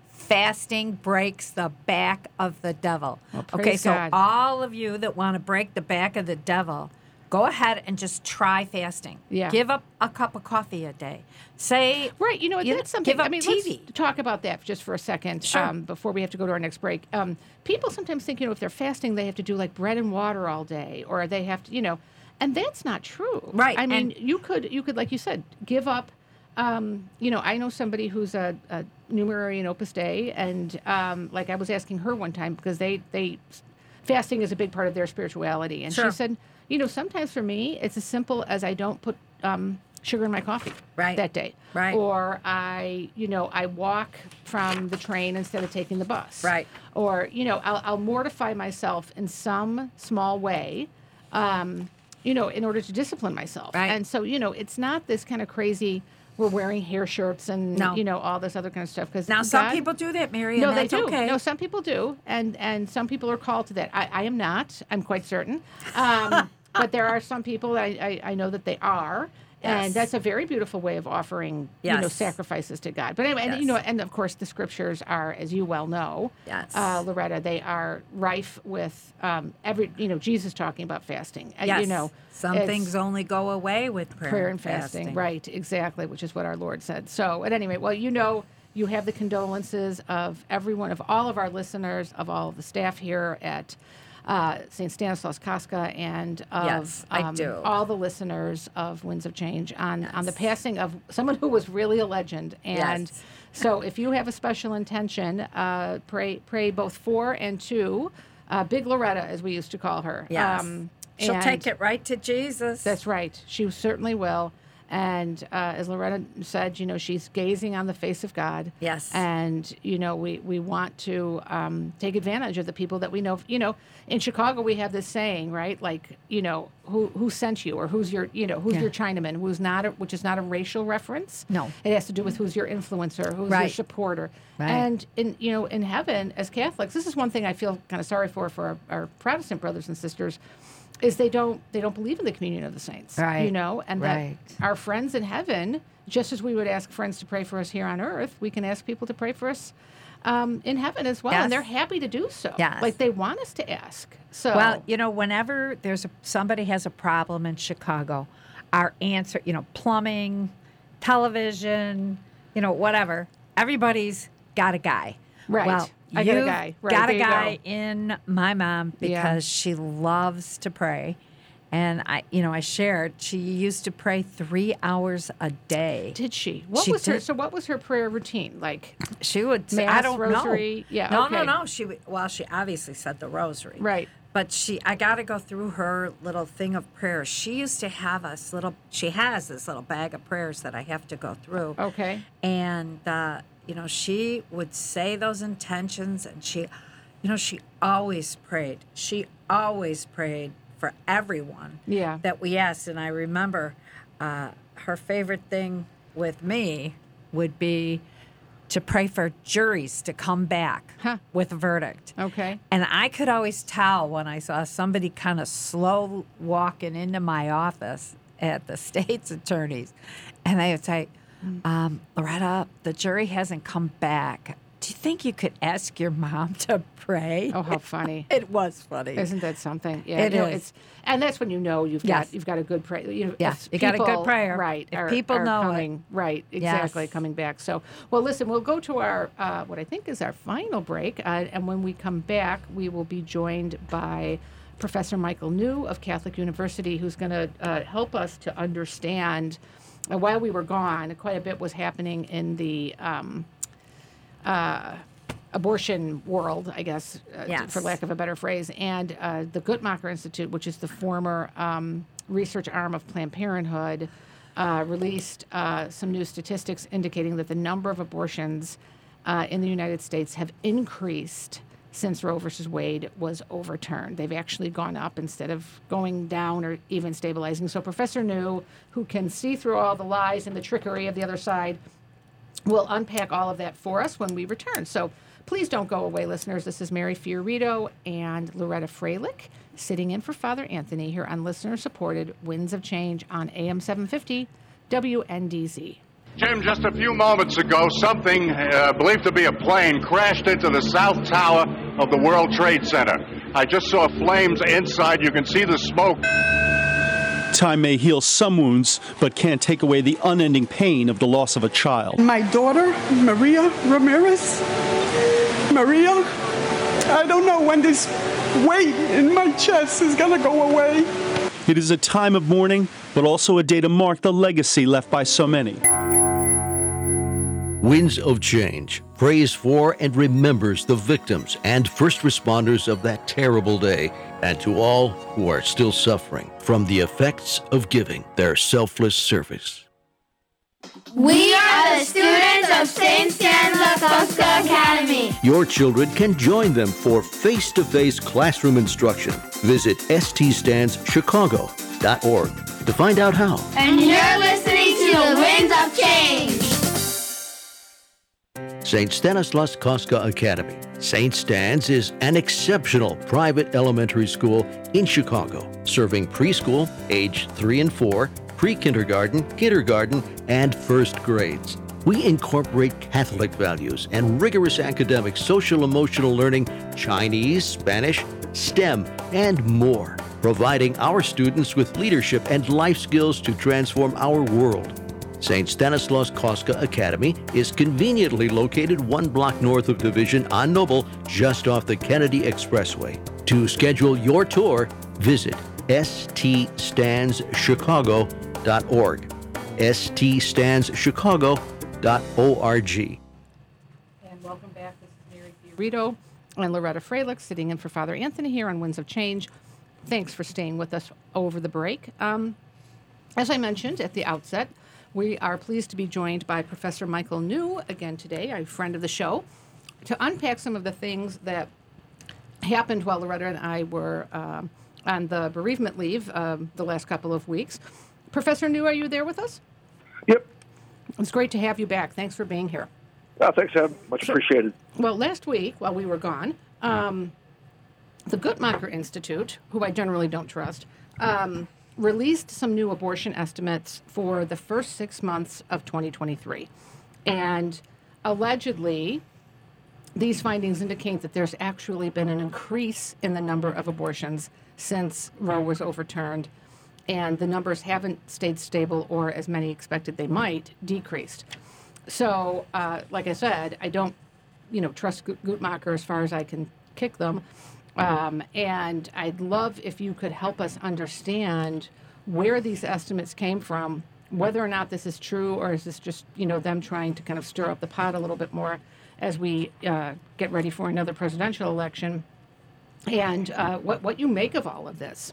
fasting breaks the back of the devil. Well, Okay, praise so God. all of you that want to break the back of the devil, go ahead and just try fasting. Yeah. Give up a cup of coffee a day. Say, Right, you know, You that's know, something. give up I mean, T V. let's talk about that just for a second Sure. um, before we have to go to our next break. Um, people sometimes think, you know, if they're fasting, they have to do like bread and water all day, or they have to, you know, and that's not true. Right, I mean, and- you could, you could, like you said, give up. Um, you know, I know somebody who's a, a numerary in Opus Dei, and um, like I was asking her one time because they they fasting is a big part of their spirituality, and Sure. she said, you know, sometimes for me it's as simple as I don't put um, sugar in my coffee Right. that day, Right. or I, you know, I walk from the train instead of taking the bus. Right. Or, you know, I'll, I'll mortify myself in some small way, um, you know, in order to discipline myself. Right. And so, you know, it's not this kind of crazy, we're wearing hair shirts and, No. you know, all this other kind of stuff. Because now some people do that, Mary, no, and they that's do. okay. No, some people do, and and some people are called to that. I, I am not. I'm quite certain. Um, but there are some people that I, I, I know that they are, Yes. and that's a very beautiful way of offering, you know, Yes. sacrifices to God. But anyway, and, Yes. you know, and of course the scriptures are, as you well know, Yes. uh, Loretta, they are rife with um, every, you know, Jesus talking about fasting. And, yes. you know, some it's- things only go away with prayer, prayer and fasting. Right, exactly, which is what our Lord said. So, at any rate, well, you know, you have the condolences of everyone, of all of our listeners, of all of the staff here at uh, Saint Stanislaus Kostka and of Yes, I um, do. all the listeners of Winds of Change on, on the Yes. passing of someone who was really a legend. And Yes. so if you have a special intention, uh, pray pray both for and to uh, Big Loretta, as we used to call her. Yes. Um, She'll and take it right to Jesus. That's right. She certainly will. And uh, as Loretta said, you know, she's gazing on the face of God. Yes. And, you know, we, we want to um, take advantage of the people that we know. You know, in Chicago, we have this saying, right? Like, you know, who who sent you or who's your, you know, who's Yeah. your Chinaman, who's not, a, which is not a racial reference. No. It has to do with who's your influencer, who's your Right. supporter. Right. And, in you know, in heaven, as Catholics, this is one thing I feel kind of sorry for, for our, our Protestant brothers and sisters, is they don't they don't believe in the communion of the saints, Right. you know, and Right. that our friends in heaven, just as we would ask friends to pray for us here on earth, we can ask people to pray for us um, in heaven as well, Yes. and they're happy to do so. Yes. Like they want us to ask. So Well, you know, whenever there's a, somebody has a problem in Chicago, our answer, you know, plumbing, television, you know, whatever, everybody's got a guy. Right. Well, I got a you've guy. Right, got a there you guy go. in my mom because Yeah. she loves to pray. And I, you know, I shared she used to pray three hours a day. did she? What She was her? did. So what was her prayer routine like? She would say, I Mass, don't rosary? know. Yeah, No, okay. no, no. She would, well, she obviously said the rosary. Right. But she, I got to go through her little thing of prayers. She used to have us little, she has this little bag of prayers that I have to go through. Okay. And, uh, you know, she would say those intentions and she, you know, she always prayed. She always prayed for everyone Yeah. that we asked. And I remember uh, her favorite thing with me would be to pray for juries to come back Huh. with a verdict. Okay. And I could always tell when I saw somebody kind of slow walking into my office at the state's attorneys, and they would say, um, Loretta, the jury hasn't come back. Do you think you could ask your mom to pray? Oh, how funny. It was funny. Isn't that something? Yeah, It you know, is. It's, and that's when you know you've Yes. got you've got a good prayer. You know, Yeah, if you got a good people- prayer. right? If are- people are know it. coming, right? Exactly, Yes. coming back. So, well, listen, we'll go to our uh, what I think is our final break, uh, and when we come back, we will be joined by Professor Michael New of Catholic University, who's going to uh, help us to understand. Uh, while we were gone, quite a bit was happening in the um, uh, abortion world, I guess, uh, Yes. for lack of a better phrase. And uh, the Guttmacher Institute, which is the former um, research arm of Planned Parenthood, uh, released uh, some new statistics indicating that the number of abortions uh, in the United States have increased since Roe versus Wade was overturned. They've actually gone up instead of going down or even stabilizing. So Professor New, who can see through all the lies and the trickery of the other side, will unpack all of that for us when we return. So please don't go away, listeners. This is Mary Fiorito and Loretta Freilich sitting in for Father Anthony here on listener-supported Winds of Change on A M seven fifty W N D Z. Jim, just a few moments ago, something uh, believed to be a plane crashed into the south tower of the World Trade Center. I just saw flames inside. You can see the smoke. Time may heal some wounds, but can't take away the unending pain of the loss of a child. My daughter, Maria Ramirez. Maria, I don't know when this weight in my chest is going to go away. It is a time of mourning, but also a day to mark the legacy left by so many. Winds of Change prays for and remembers the victims and first responders of that terrible day, and to all who are still suffering from the effects of giving their selfless service. We are the students of Saint Stanislaus Kostka Academy. Your children can join them for face-to-face classroom instruction. Visit s t stands chicago dot org to find out how. And you're listening to the Winds of Change. Saint Stanislaus Kostka Academy. Saint Stan's is an exceptional private elementary school in Chicago, serving preschool, age three and four, pre-kindergarten, kindergarten, and first grades. We incorporate Catholic values and rigorous academic social-emotional learning, Chinese, Spanish, STEM, and more, providing our students with leadership and life skills to transform our world. Saint Stanislaus Kostka Academy is conveniently located one block north of Division on Noble, just off the Kennedy Expressway. To schedule your tour, visit s t stands chicago dot org. s t stands chicago dot org. And welcome back. This is Mary Fiorito and Loretta Freilich sitting in for Father Anthony here on Winds of Change. Thanks for staying with us over the break. Um, as I mentioned at the outset, we are pleased to be joined by Professor Michael New again today, a friend of the show, to unpack some of the things that happened while Loretta and I were uh, on the bereavement leave um, the last couple of weeks. Professor New, are you there with us? Yep. It's great to have you back. Thanks for being here. Oh, thanks, Ed. Much so, appreciated. Well, last week, while we were gone, um, the Guttmacher Institute, who I generally don't trust, um, released some new abortion estimates for the first six months of twenty twenty-three. And allegedly, these findings indicate that there's actually been an increase in the number of abortions since Roe was overturned, and the numbers haven't stayed stable, or as many expected they might, decreased. So, uh, like I said, I don't, you know, trust Guttmacher as far as I can kick them. Um, and I'd love if you could help us understand where these estimates came from, whether or not this is true, or is this just, you know, them trying to kind of stir up the pot a little bit more as we uh, get ready for another presidential election, and uh, what, what you make of all of this.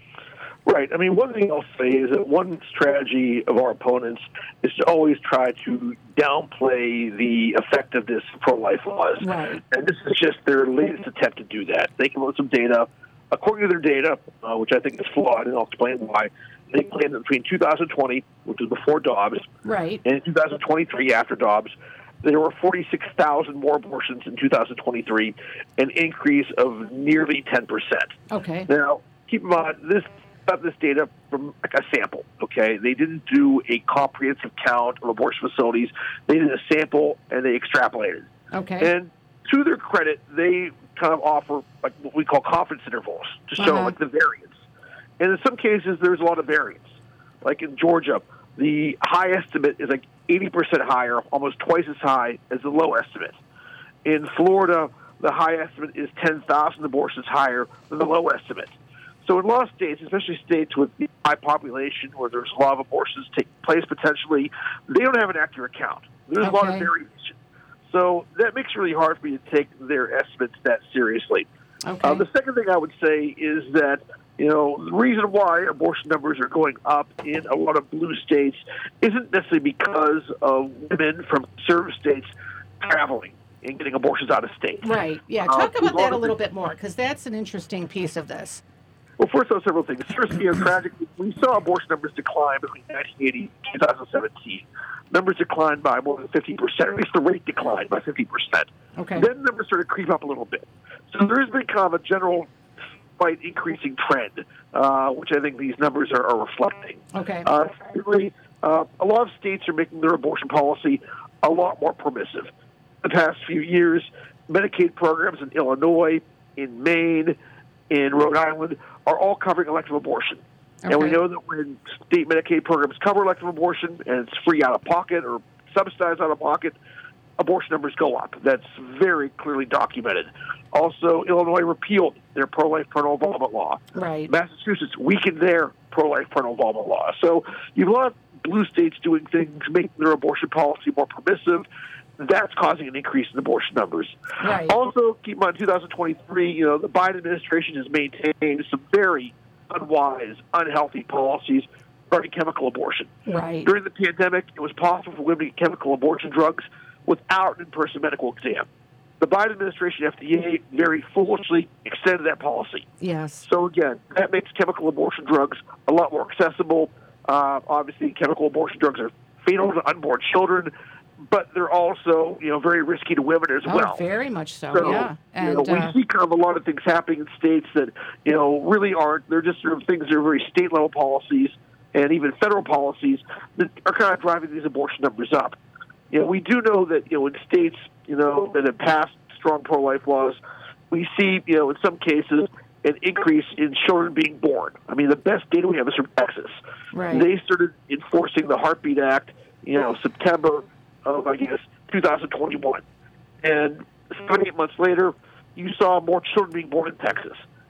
Right. I mean, one thing I'll say is that one strategy of our opponents is to always try to downplay the effectiveness of pro-life laws. Right. And this is just their latest attempt to do that. They come up with some data. According to their data, uh, which I think is flawed, and I'll explain why, they claim that between two thousand twenty, which was before Dobbs, right, and two thousand twenty-three, after Dobbs, there were forty-six thousand more abortions in two thousand twenty-three, an increase of nearly ten percent. Okay. Now, keep in mind, this got this data from like a sample, okay? They didn't do a comprehensive count of abortion facilities. They did a sample, and they extrapolated. Okay. And to their credit, they kind of offer like what we call confidence intervals to show Uh-huh. like the variance. And in some cases, there's a lot of variance. Like in Georgia, the high estimate is like eighty percent higher, almost twice as high as the low estimate. In Florida, the high estimate is ten thousand abortions higher than the low estimate. So in a lot of states, especially states with high population where there's a lot of abortions taking place potentially, they don't have an accurate count. There's Okay. a lot of variation. So that makes it really hard for me to take their estimates that seriously. Okay. Uh, the second thing I would say is that, you know, the reason why abortion numbers are going up in a lot of blue states isn't necessarily because of women from conservative states traveling and getting abortions out of state. Right. Yeah. Uh, Talk about lot that a of little things- bit more, because that's an interesting piece of this. Well, first on several things. First, you know, tragically, we saw abortion numbers decline between nineteen eighty and twenty seventeen. Numbers declined by more than fifty percent, or at least the rate declined by fifty percent. Okay. Then numbers started to creep up a little bit. So there has been kind of a general slight increasing trend, uh, which I think these numbers are, are reflecting. Okay. Uh, secondly, uh, a lot of states are making their abortion policy a lot more permissive. The past few years, Medicaid programs in Illinois, in Maine, in Rhode Island are all covering elective abortion. Okay. And we know that when state Medicaid programs cover elective abortion and it's free out of pocket or subsidized out of pocket, abortion numbers go up. That's very clearly documented. Also, Illinois repealed their pro-life parental involvement law. Right. Massachusetts weakened their pro-life parental involvement law. So you have a lot of blue states doing things, making their abortion policy more permissive. That's causing an increase in abortion numbers. Right. Also, keep in mind, two thousand twenty-three, you know, the Biden administration has maintained some very unwise, unhealthy policies regarding chemical abortion. Right. During the pandemic, it was possible for women to get chemical abortion drugs without an in-person medical exam. The Biden administration, F D A, very foolishly extended that policy. Yes. So again, that makes chemical abortion drugs a lot more accessible. Uh, obviously, chemical abortion drugs are fatal to unborn children, but they're also, you know, very risky to women as Oh, well. very much so, So, yeah. And you know, we uh, see kind of a lot of things happening in states that, you know, really aren't. They're just sort of things that are very state-level policies and even federal policies that are kind of driving these abortion numbers up. You know, we do know that, you know, in states, you know, that have passed strong pro-life laws, we see, you know, in some cases, an increase in children being born. I mean, the best data we have is from Texas. Right. They started enforcing the Heartbeat Act, you know, September of, I guess, two thousand twenty-one. And seven, eight months later, you saw more children being born in Texas.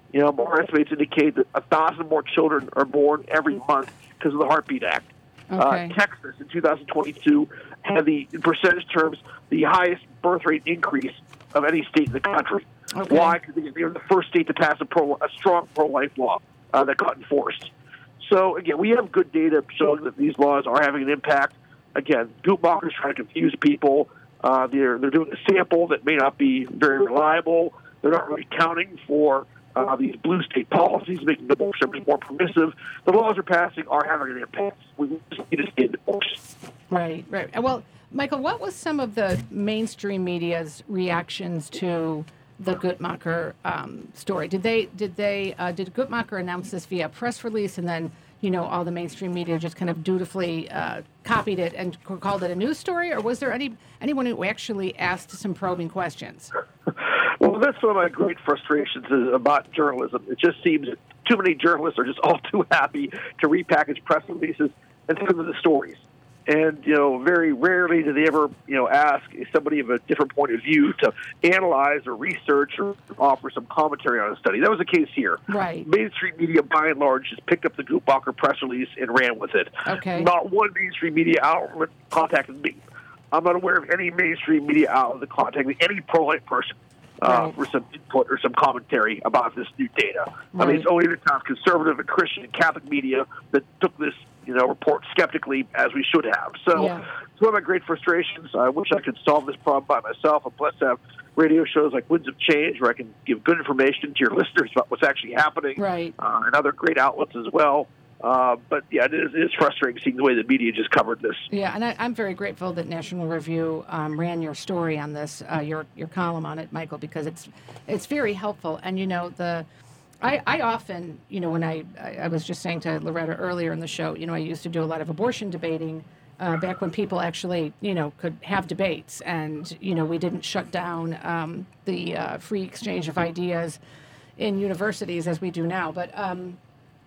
You know, more estimates indicate that a thousand more children are born every month because of the Heartbeat Act. Okay. Uh, Texas in two thousand twenty-two had the, in percentage terms, the highest birth rate increase of any state in the country. Okay. Why? Because they were the first state to pass a, pro, a strong pro-life law uh, that got enforced. So, again, we have good data showing that these laws are having an impact. Again, Guttmacher's trying to confuse people. Uh, they're, they're doing a sample that may not be very reliable. They're not really counting for uh, these blue state policies, making the abortion more permissive. The laws they're passing are having an impact. We just need to stay the course. Right, right. Well, Michael, what was some of the mainstream media's reactions to the Guttmacher um, story? Did they did they uh, did Guttmacher announce this via press release, and then you know all the mainstream media just kind of dutifully uh, copied it and called it a news story, or was there any anyone who actually asked some probing questions? Well, that's one of my great frustrations is about journalism. It just seems that too many journalists are just all too happy to repackage press releases and send them the stories. And, you know, very rarely do they ever, you know, ask somebody of a different point of view to analyze or research or offer some commentary on a study. That was the case here. Right. Mainstream media, by and large, just picked up the Guttmacher press release and ran with it. Okay. Not one mainstream media outlet contacted me. I'm not aware of any mainstream media outlet that contacted any pro-life person uh, Right. for some input or some commentary about this new data. I Right. mean, it's only the top conservative and Christian and Catholic media that took this, you know, report skeptically, as we should have. So Yeah. it's one of my great frustrations. I wish I could solve this problem by myself. I'm blessed to have radio shows like Winds of Change where I can give good information to your listeners about what's actually happening, Right. uh, and other great outlets as well. Uh, but, yeah, it is, it is frustrating seeing the way the media just covered this. Yeah, and I, I'm very grateful that National Review um, ran your story on this, uh, your your column on it, Michael, because it's it's very helpful. And you know the, I, I often you know when I, I I was just saying to Loretta earlier in the show, you know I used to do a lot of abortion debating uh, back when people actually you know could have debates, and you know we didn't shut down um, the uh, free exchange of ideas in universities as we do now, but. Um,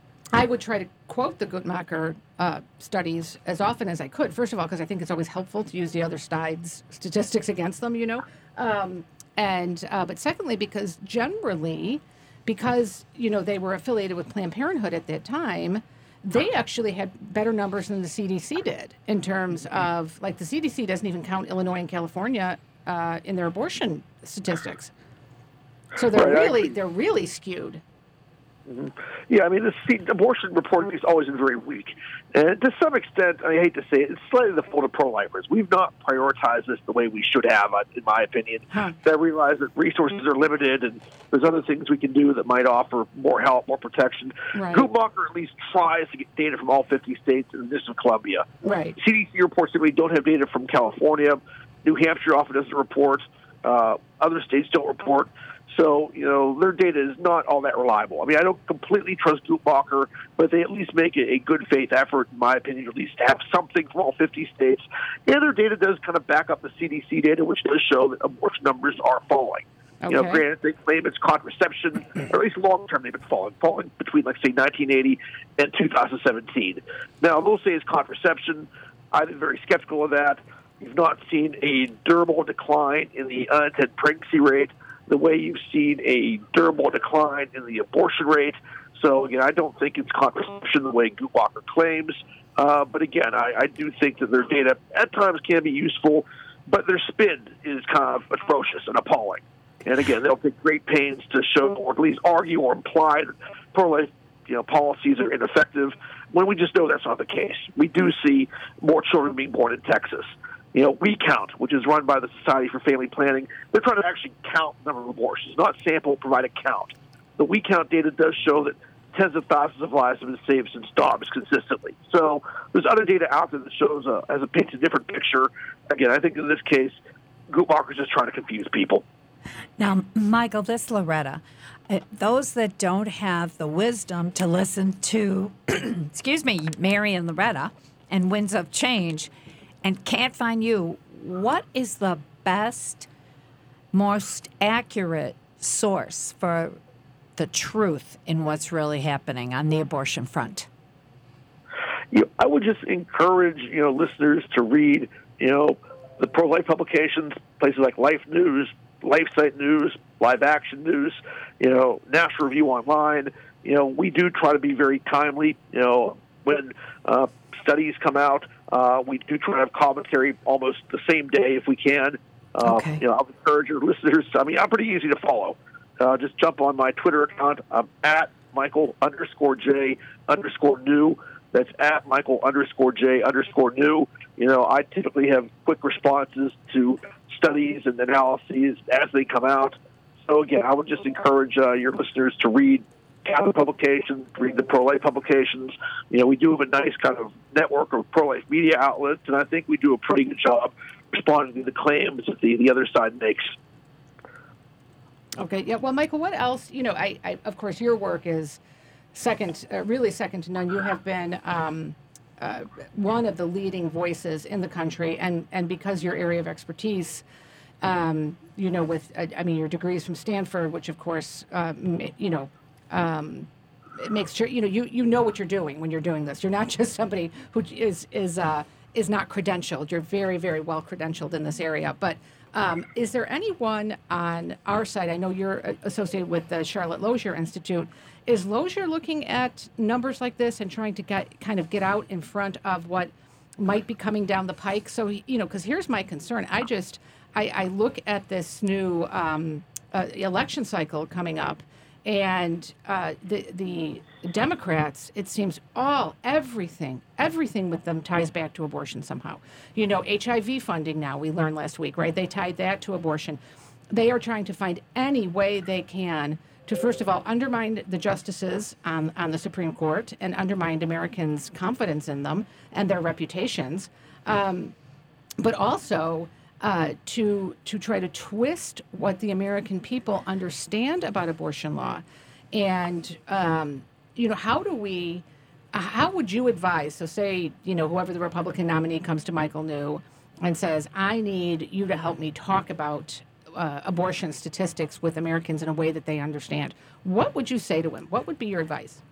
I would try to quote the Guttmacher uh, studies as often as I could. First of all, because I think it's always helpful to use the other side's statistics against them, you know. Um, and uh, but secondly, because generally, because you know they were affiliated with Planned Parenthood at that time, they actually had better numbers than the C D C did in terms of like the C D C doesn't even count Illinois and California uh, in their abortion statistics. So they're Right, I really agree. they're really skewed. Mm-hmm. Yeah, I mean, the see, abortion reporting has always been very weak. And to some extent, I hate to say it, it's slightly the fault of pro-lifers. We've not prioritized this the way we should have, uh, in my opinion. Huh. I realize that resources are limited and there's other things we can do that might offer more help, more protection. Right. Guttmacher at least tries to get data from all fifty states and the District of Columbia. Right. C D C reports simply don't have data from California. New Hampshire often doesn't report. Uh, other states don't report. So, you know, their data is not all that reliable. I mean, I don't completely trust Guttmacher, but they at least make a, a good faith effort, in my opinion, at least to have something from all fifty states. And their data does kind of back up the C D C data, which does show that abortion numbers are falling. Okay. You know, granted, they claim it's contraception, or at least long-term they've been falling, falling between, like, say, nineteen eighty and two thousand seventeen. Now, they'll say it's contraception. I've been very skeptical of that. You've not seen a durable decline in the unintended pregnancy rate the way you've seen a durable decline in the abortion rate. So, again, I don't think it's contraception the way Guttmacher claims. Uh, but, again, I, I do think that their data at times can be useful, but their spin is kind of atrocious and appalling. And, again, they'll take great pains to show or at least argue or imply that pro-life you know, policies are ineffective when we just know that's not the case. We do see more children being born in Texas. You know, We Count, which is run by the Society for Family Planning, they're trying to actually count the number of abortions, not sample, provide a count. The We Count data does show that tens of thousands of lives have been saved since Dobbs consistently. So there's other data out there that shows a, as a paints a different picture. Again, I think in this case, Guttmacher's just trying to confuse people. Now, Michael, this is Loretta. Uh, those that don't have the wisdom to listen to, excuse me, Mary and Loretta and Winds of Change and can't find you, what is the best, most accurate source for the truth in what's really happening on the abortion front? You know, I would just encourage, you know, listeners to read, you know, the pro-life publications, places like Life News, LifeSite News, Live Action News, you know, National Review Online. You know, we do try to be very timely. You know, when uh, studies come out, uh, we do try to have commentary almost the same day if we can. Uh, Okay. You know, I'll encourage your listeners. I mean, I'm pretty easy to follow. Uh, just jump on my Twitter account. I'm at Michael underscore J underscore new. That's at Michael underscore J underscore new. You know, I typically have quick responses to studies and analyses as they come out. So, again, I would just encourage uh, your listeners to read Catholic publications, read the pro-life publications. You know, we do have a nice kind of network of pro-life media outlets, and I think we do a pretty good job responding to the claims that the, the other side makes. Okay. Yeah. Well, Michael, what else? You know, I, I of course, your work is second, uh, really second to none. You have been um, uh, one of the leading voices in the country, and and because your area of expertise, um, you know, with uh, I mean, your degrees from Stanford, which of course, uh, you know. Um, it makes sure you know you, you know what you're doing when you're doing this. You're not just somebody who is is uh, is not credentialed. You're very very well credentialed in this area. But um, is there anyone on our side? I know you're associated with the Charlotte Lozier Institute. Is Lozier looking at numbers like this and trying to get kind of get out in front of what might be coming down the pike? So you know, because here's my concern. I just I, I look at this new um, uh, election cycle coming up. And uh, the the Democrats, it seems all, everything, everything with them ties back to abortion somehow. You know, H I V funding now, we learned last week, right? They tied that to abortion. They are trying to find any way they can to, first of all, undermine the justices on, on the Supreme Court and undermine Americans' confidence in them and their reputations. Um, but also... Uh, to to try to twist what the American people understand about abortion law, and um, you know, how do we, uh, how would you advise? So, say you know, whoever the Republican nominee comes to Michael New and says, "I need you to help me talk about uh, abortion statistics with Americans in a way that they understand." What would you say to him? What would be your advice?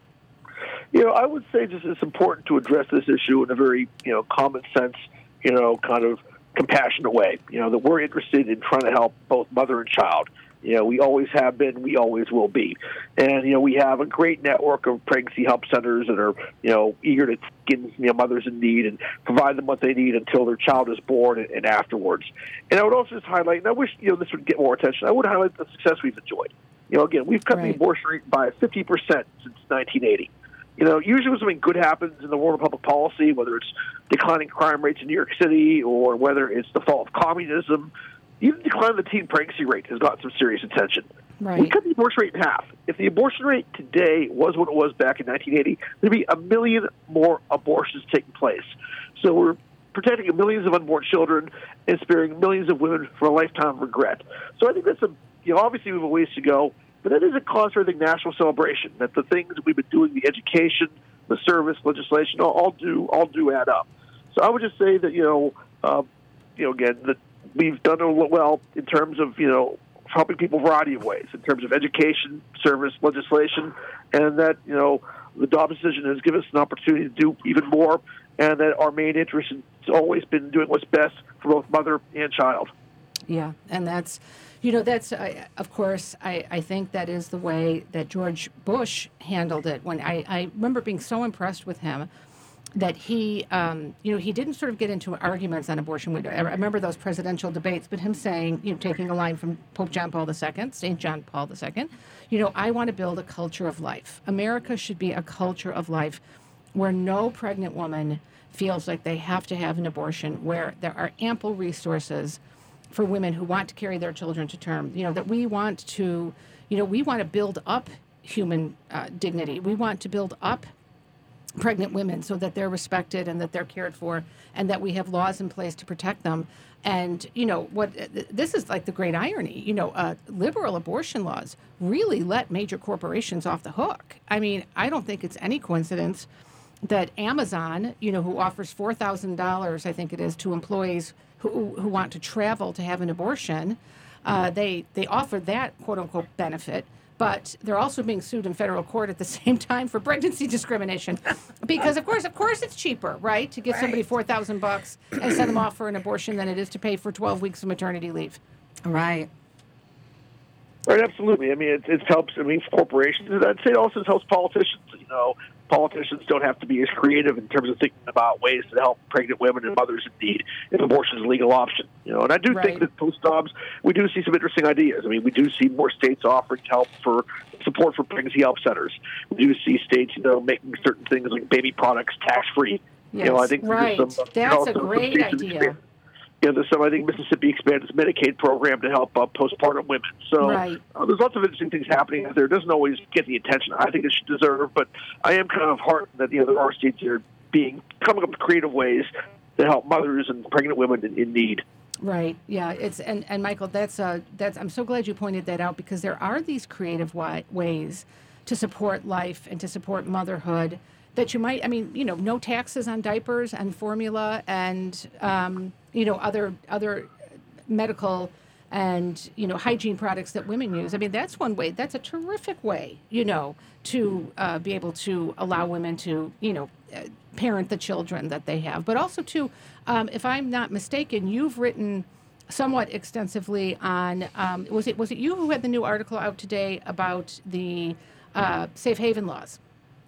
You know, I would say just it's important to address this issue in a very you know common sense, you know, kind of compassionate way, you know, that we're interested in trying to help both mother and child. You know, we always have been, we always will be. And, you know, we have a great network of pregnancy help centers that are, you know, eager to take in, you know, mothers in need and provide them what they need until their child is born and, and afterwards. And I would also just highlight, and I wish, you know, this would get more attention, I would highlight the success we've enjoyed. You know, again, we've cut Right. the abortion rate by fifty percent since nineteen eighty. You know, usually when something good happens in the world of public policy, whether it's declining crime rates in New York City or whether it's the fall of communism, even the decline of the teen pregnancy rate has got some serious attention. Right. We cut the abortion rate in half. If the abortion rate today was what it was back in nineteen eighty, there'd be a million more abortions taking place. So we're protecting millions of unborn children and sparing millions of women from a lifetime of regret. So I think that's a, you know, obviously we have a ways to go. But that is a cause for, I think, national celebration, that the things we've been doing, the education, the service, legislation, all, all do all do add up. So I would just say that, you know, uh, you know, again, that we've done well in terms of, you know, helping people a variety of ways, in terms of education, service, legislation, and that, you know, the Dobbs decision has given us an opportunity to do even more, and that our main interest has always been doing what's best for both mother and child. Yeah, and that's, you know, that's, uh, of course, I, I think that is the way that George Bush handled it. When I, I remember being so impressed with him that he, um, you know, he didn't sort of get into arguments on abortion. I remember those presidential debates, but him saying, you know, taking a line from Pope John Paul the Second, Saint John Paul the Second, you know, I want to build a culture of life. America should be a culture of life where no pregnant woman feels like they have to have an abortion, where there are ample resources for women who want to carry their children to term, you know, that we want to, you know, we want to build up human uh, dignity. We want to build up pregnant women so that they're respected and that they're cared for and that we have laws in place to protect them. And, you know, what this is like the great irony, you know, uh, liberal abortion laws really let major corporations off the hook. I mean, I don't think it's any coincidence that Amazon, you know, who offers four thousand dollars, I think it is, to employees who who want to travel to have an abortion, uh, they they offer that quote-unquote benefit, but they're also being sued in federal court at the same time for pregnancy discrimination, because of course, of course, it's cheaper, right, to give right. somebody four thousand bucks and send them off for an abortion than it is to pay for twelve weeks of maternity leave. Right. Right, absolutely. I mean, it, it helps. I mean, corporations. I'd say it also helps politicians. You know, politicians don't have to be as creative in terms of thinking about ways to help pregnant women and mothers in need if abortion is a legal option. You know, and I do Right. think that post-obs, we do see some interesting ideas. I mean, we do see more states offering help for support for pregnancy help centers. We do see states, you know, making certain things like baby products tax-free. Yes, you know, I think right. there's some, uh, That's also a some great states that idea. expand- You know, there's some, I think Mississippi expanded its Medicaid program to help uh, postpartum women. So Right. uh, there's lots of interesting things happening out there. It doesn't always get the attention I think it should deserve, but I am kind of heartened that, you know, there are states that are being, coming up with creative ways to help mothers and pregnant women in, in need. Right. Yeah. It's and, and Michael, that's uh that's I'm so glad you pointed that out, because there are these creative wi- ways to support life and to support motherhood that you might. I mean, you know, no taxes on diapers and formula and um, you know other other medical and you know hygiene products that women use. I mean, that's one way. That's a terrific way, you know, to uh, be able to allow women to you know uh, parent the children that they have, but also to, um, if I'm not mistaken, you've written somewhat extensively on. Um, was it was it you who had the new article out today about the uh, safe haven laws?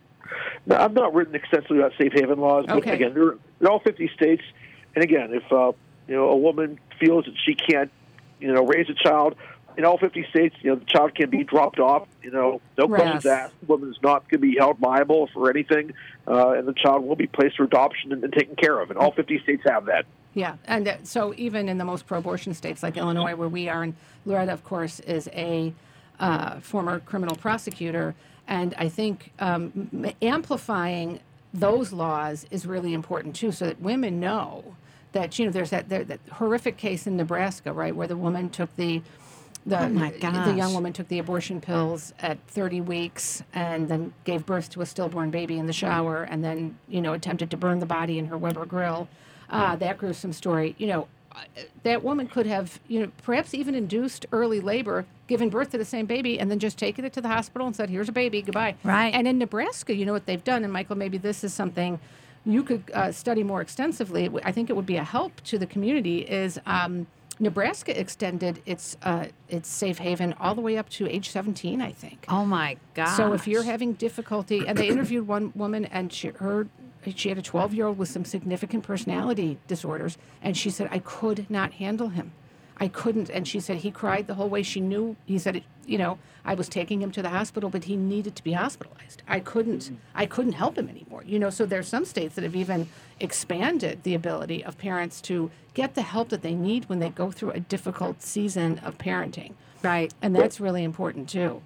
Now, I've not written extensively about safe haven laws, but Okay. again, they're in all fifty states. And again, if uh, you know a woman feels that she can't, you know, raise a child in all fifty states, you know, the child can be dropped off. You know, no Right. questions asked. The woman is not going to be held liable for anything, uh, and the child will be placed for adoption and, and taken care of. And all fifty states have that. Yeah, and uh, so even in the most pro-abortion states like Illinois, where we are, and Loretta, of course, is a uh, former criminal prosecutor, and I think um, m- amplifying those laws is really important too, so that women know that you know there's that, there, that horrific case in Nebraska, right, where the woman took the the Oh, my the gosh. young woman took the abortion pills at thirty weeks and then gave birth to a stillborn baby in the shower, and then you know attempted to burn the body in her Weber grill. Uh, that gruesome story, you know, uh, that woman could have, you know, perhaps even induced early labor, given birth to the same baby, and then just taken it to the hospital and said, here's a baby, goodbye. Right. And in Nebraska, you know what they've done, and Michael, maybe this is something you could uh, study more extensively. I think it would be a help to the community, is um, Nebraska extended its uh, its safe haven all the way up to age seventeen, I think. Oh, my God. So if you're having difficulty, and they interviewed one woman, and she, her, she had a twelve-year-old with some significant personality disorders, and she said, I could not handle him. I couldn't. And she said he cried the whole way. She knew, he said, it, you know, I was taking him to the hospital, but he needed to be hospitalized. I couldn't, I couldn't help him anymore. You know, so there's some states that have even expanded the ability of parents to get the help that they need when they go through a difficult season of parenting. Right. And that's really important too.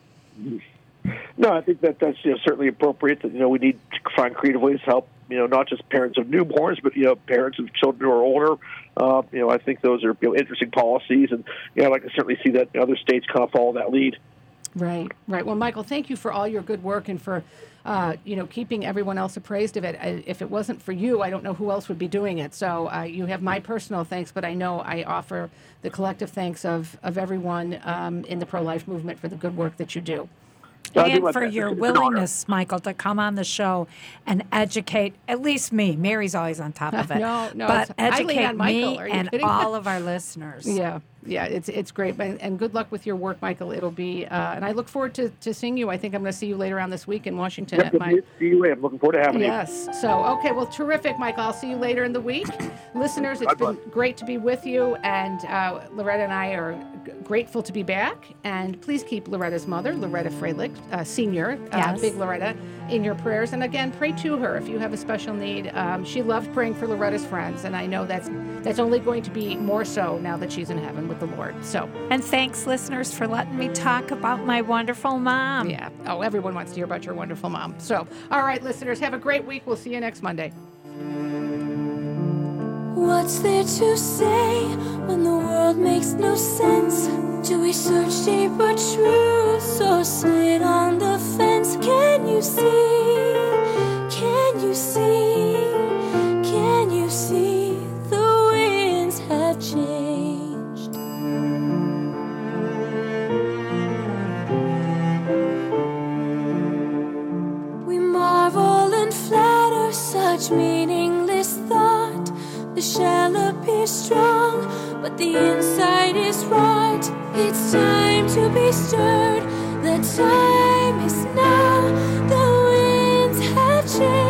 No, I think that that's you know, certainly appropriate. That you know we need to find creative ways to help. You know, not just parents of newborns, but you know, parents of children who are older. Uh, you know, I think those are you know, interesting policies, and you know, I'd like to certainly see that other states kind of follow that lead. Right, right. Well, Michael, thank you for all your good work and for, uh, you know, keeping everyone else appraised of it. I, if it wasn't for you, I don't know who else would be doing it. So uh, you have my personal thanks, but I know I offer the collective thanks of, of everyone um, in the pro-life movement for the good work that you do. I'll do And my for best. your It's an honor. willingness, Michael, to come on the show and educate at least me. Mary's always on top of it. No, no, But it's- I lean educate on Michael. me Are you and kidding? all of our listeners. Yeah, yeah, it's it's great, and, and good luck with your work, Michael. It'll be, uh, and I look forward to, to seeing you. I think I'm going to see you later on this week in Washington Yep, at my. see you later. I'm looking forward to having Yes. So, okay, well, terrific, Michael. I'll see you later in the week. Listeners, it's Bye-bye. been great to be with you, and uh, Loretta and I are g- grateful to be back. And please keep Loretta's mother, Loretta Freilich, uh, Senior, uh, Yes. Big Loretta, in your prayers. And again, pray to her if you have a special need. Um, she loved praying for Loretta's friends, and I know that's that's only going to be more so now that she's in heaven with the Lord. So, And thanks, listeners, for letting me talk about my wonderful mom. yeah. Oh, everyone wants to hear about your wonderful mom. So, all right, listeners, have a great week. We'll see you next Monday. What's there to say when the world makes no sense? Do we search deeper truths or sit on the fence? Can you see? Can you see? Can you see the winds have changed? We marvel and flatter such meaningless thought. The shall appear strong, but the inside is rot. It's time to be stirred. The time is now. The winds have changed.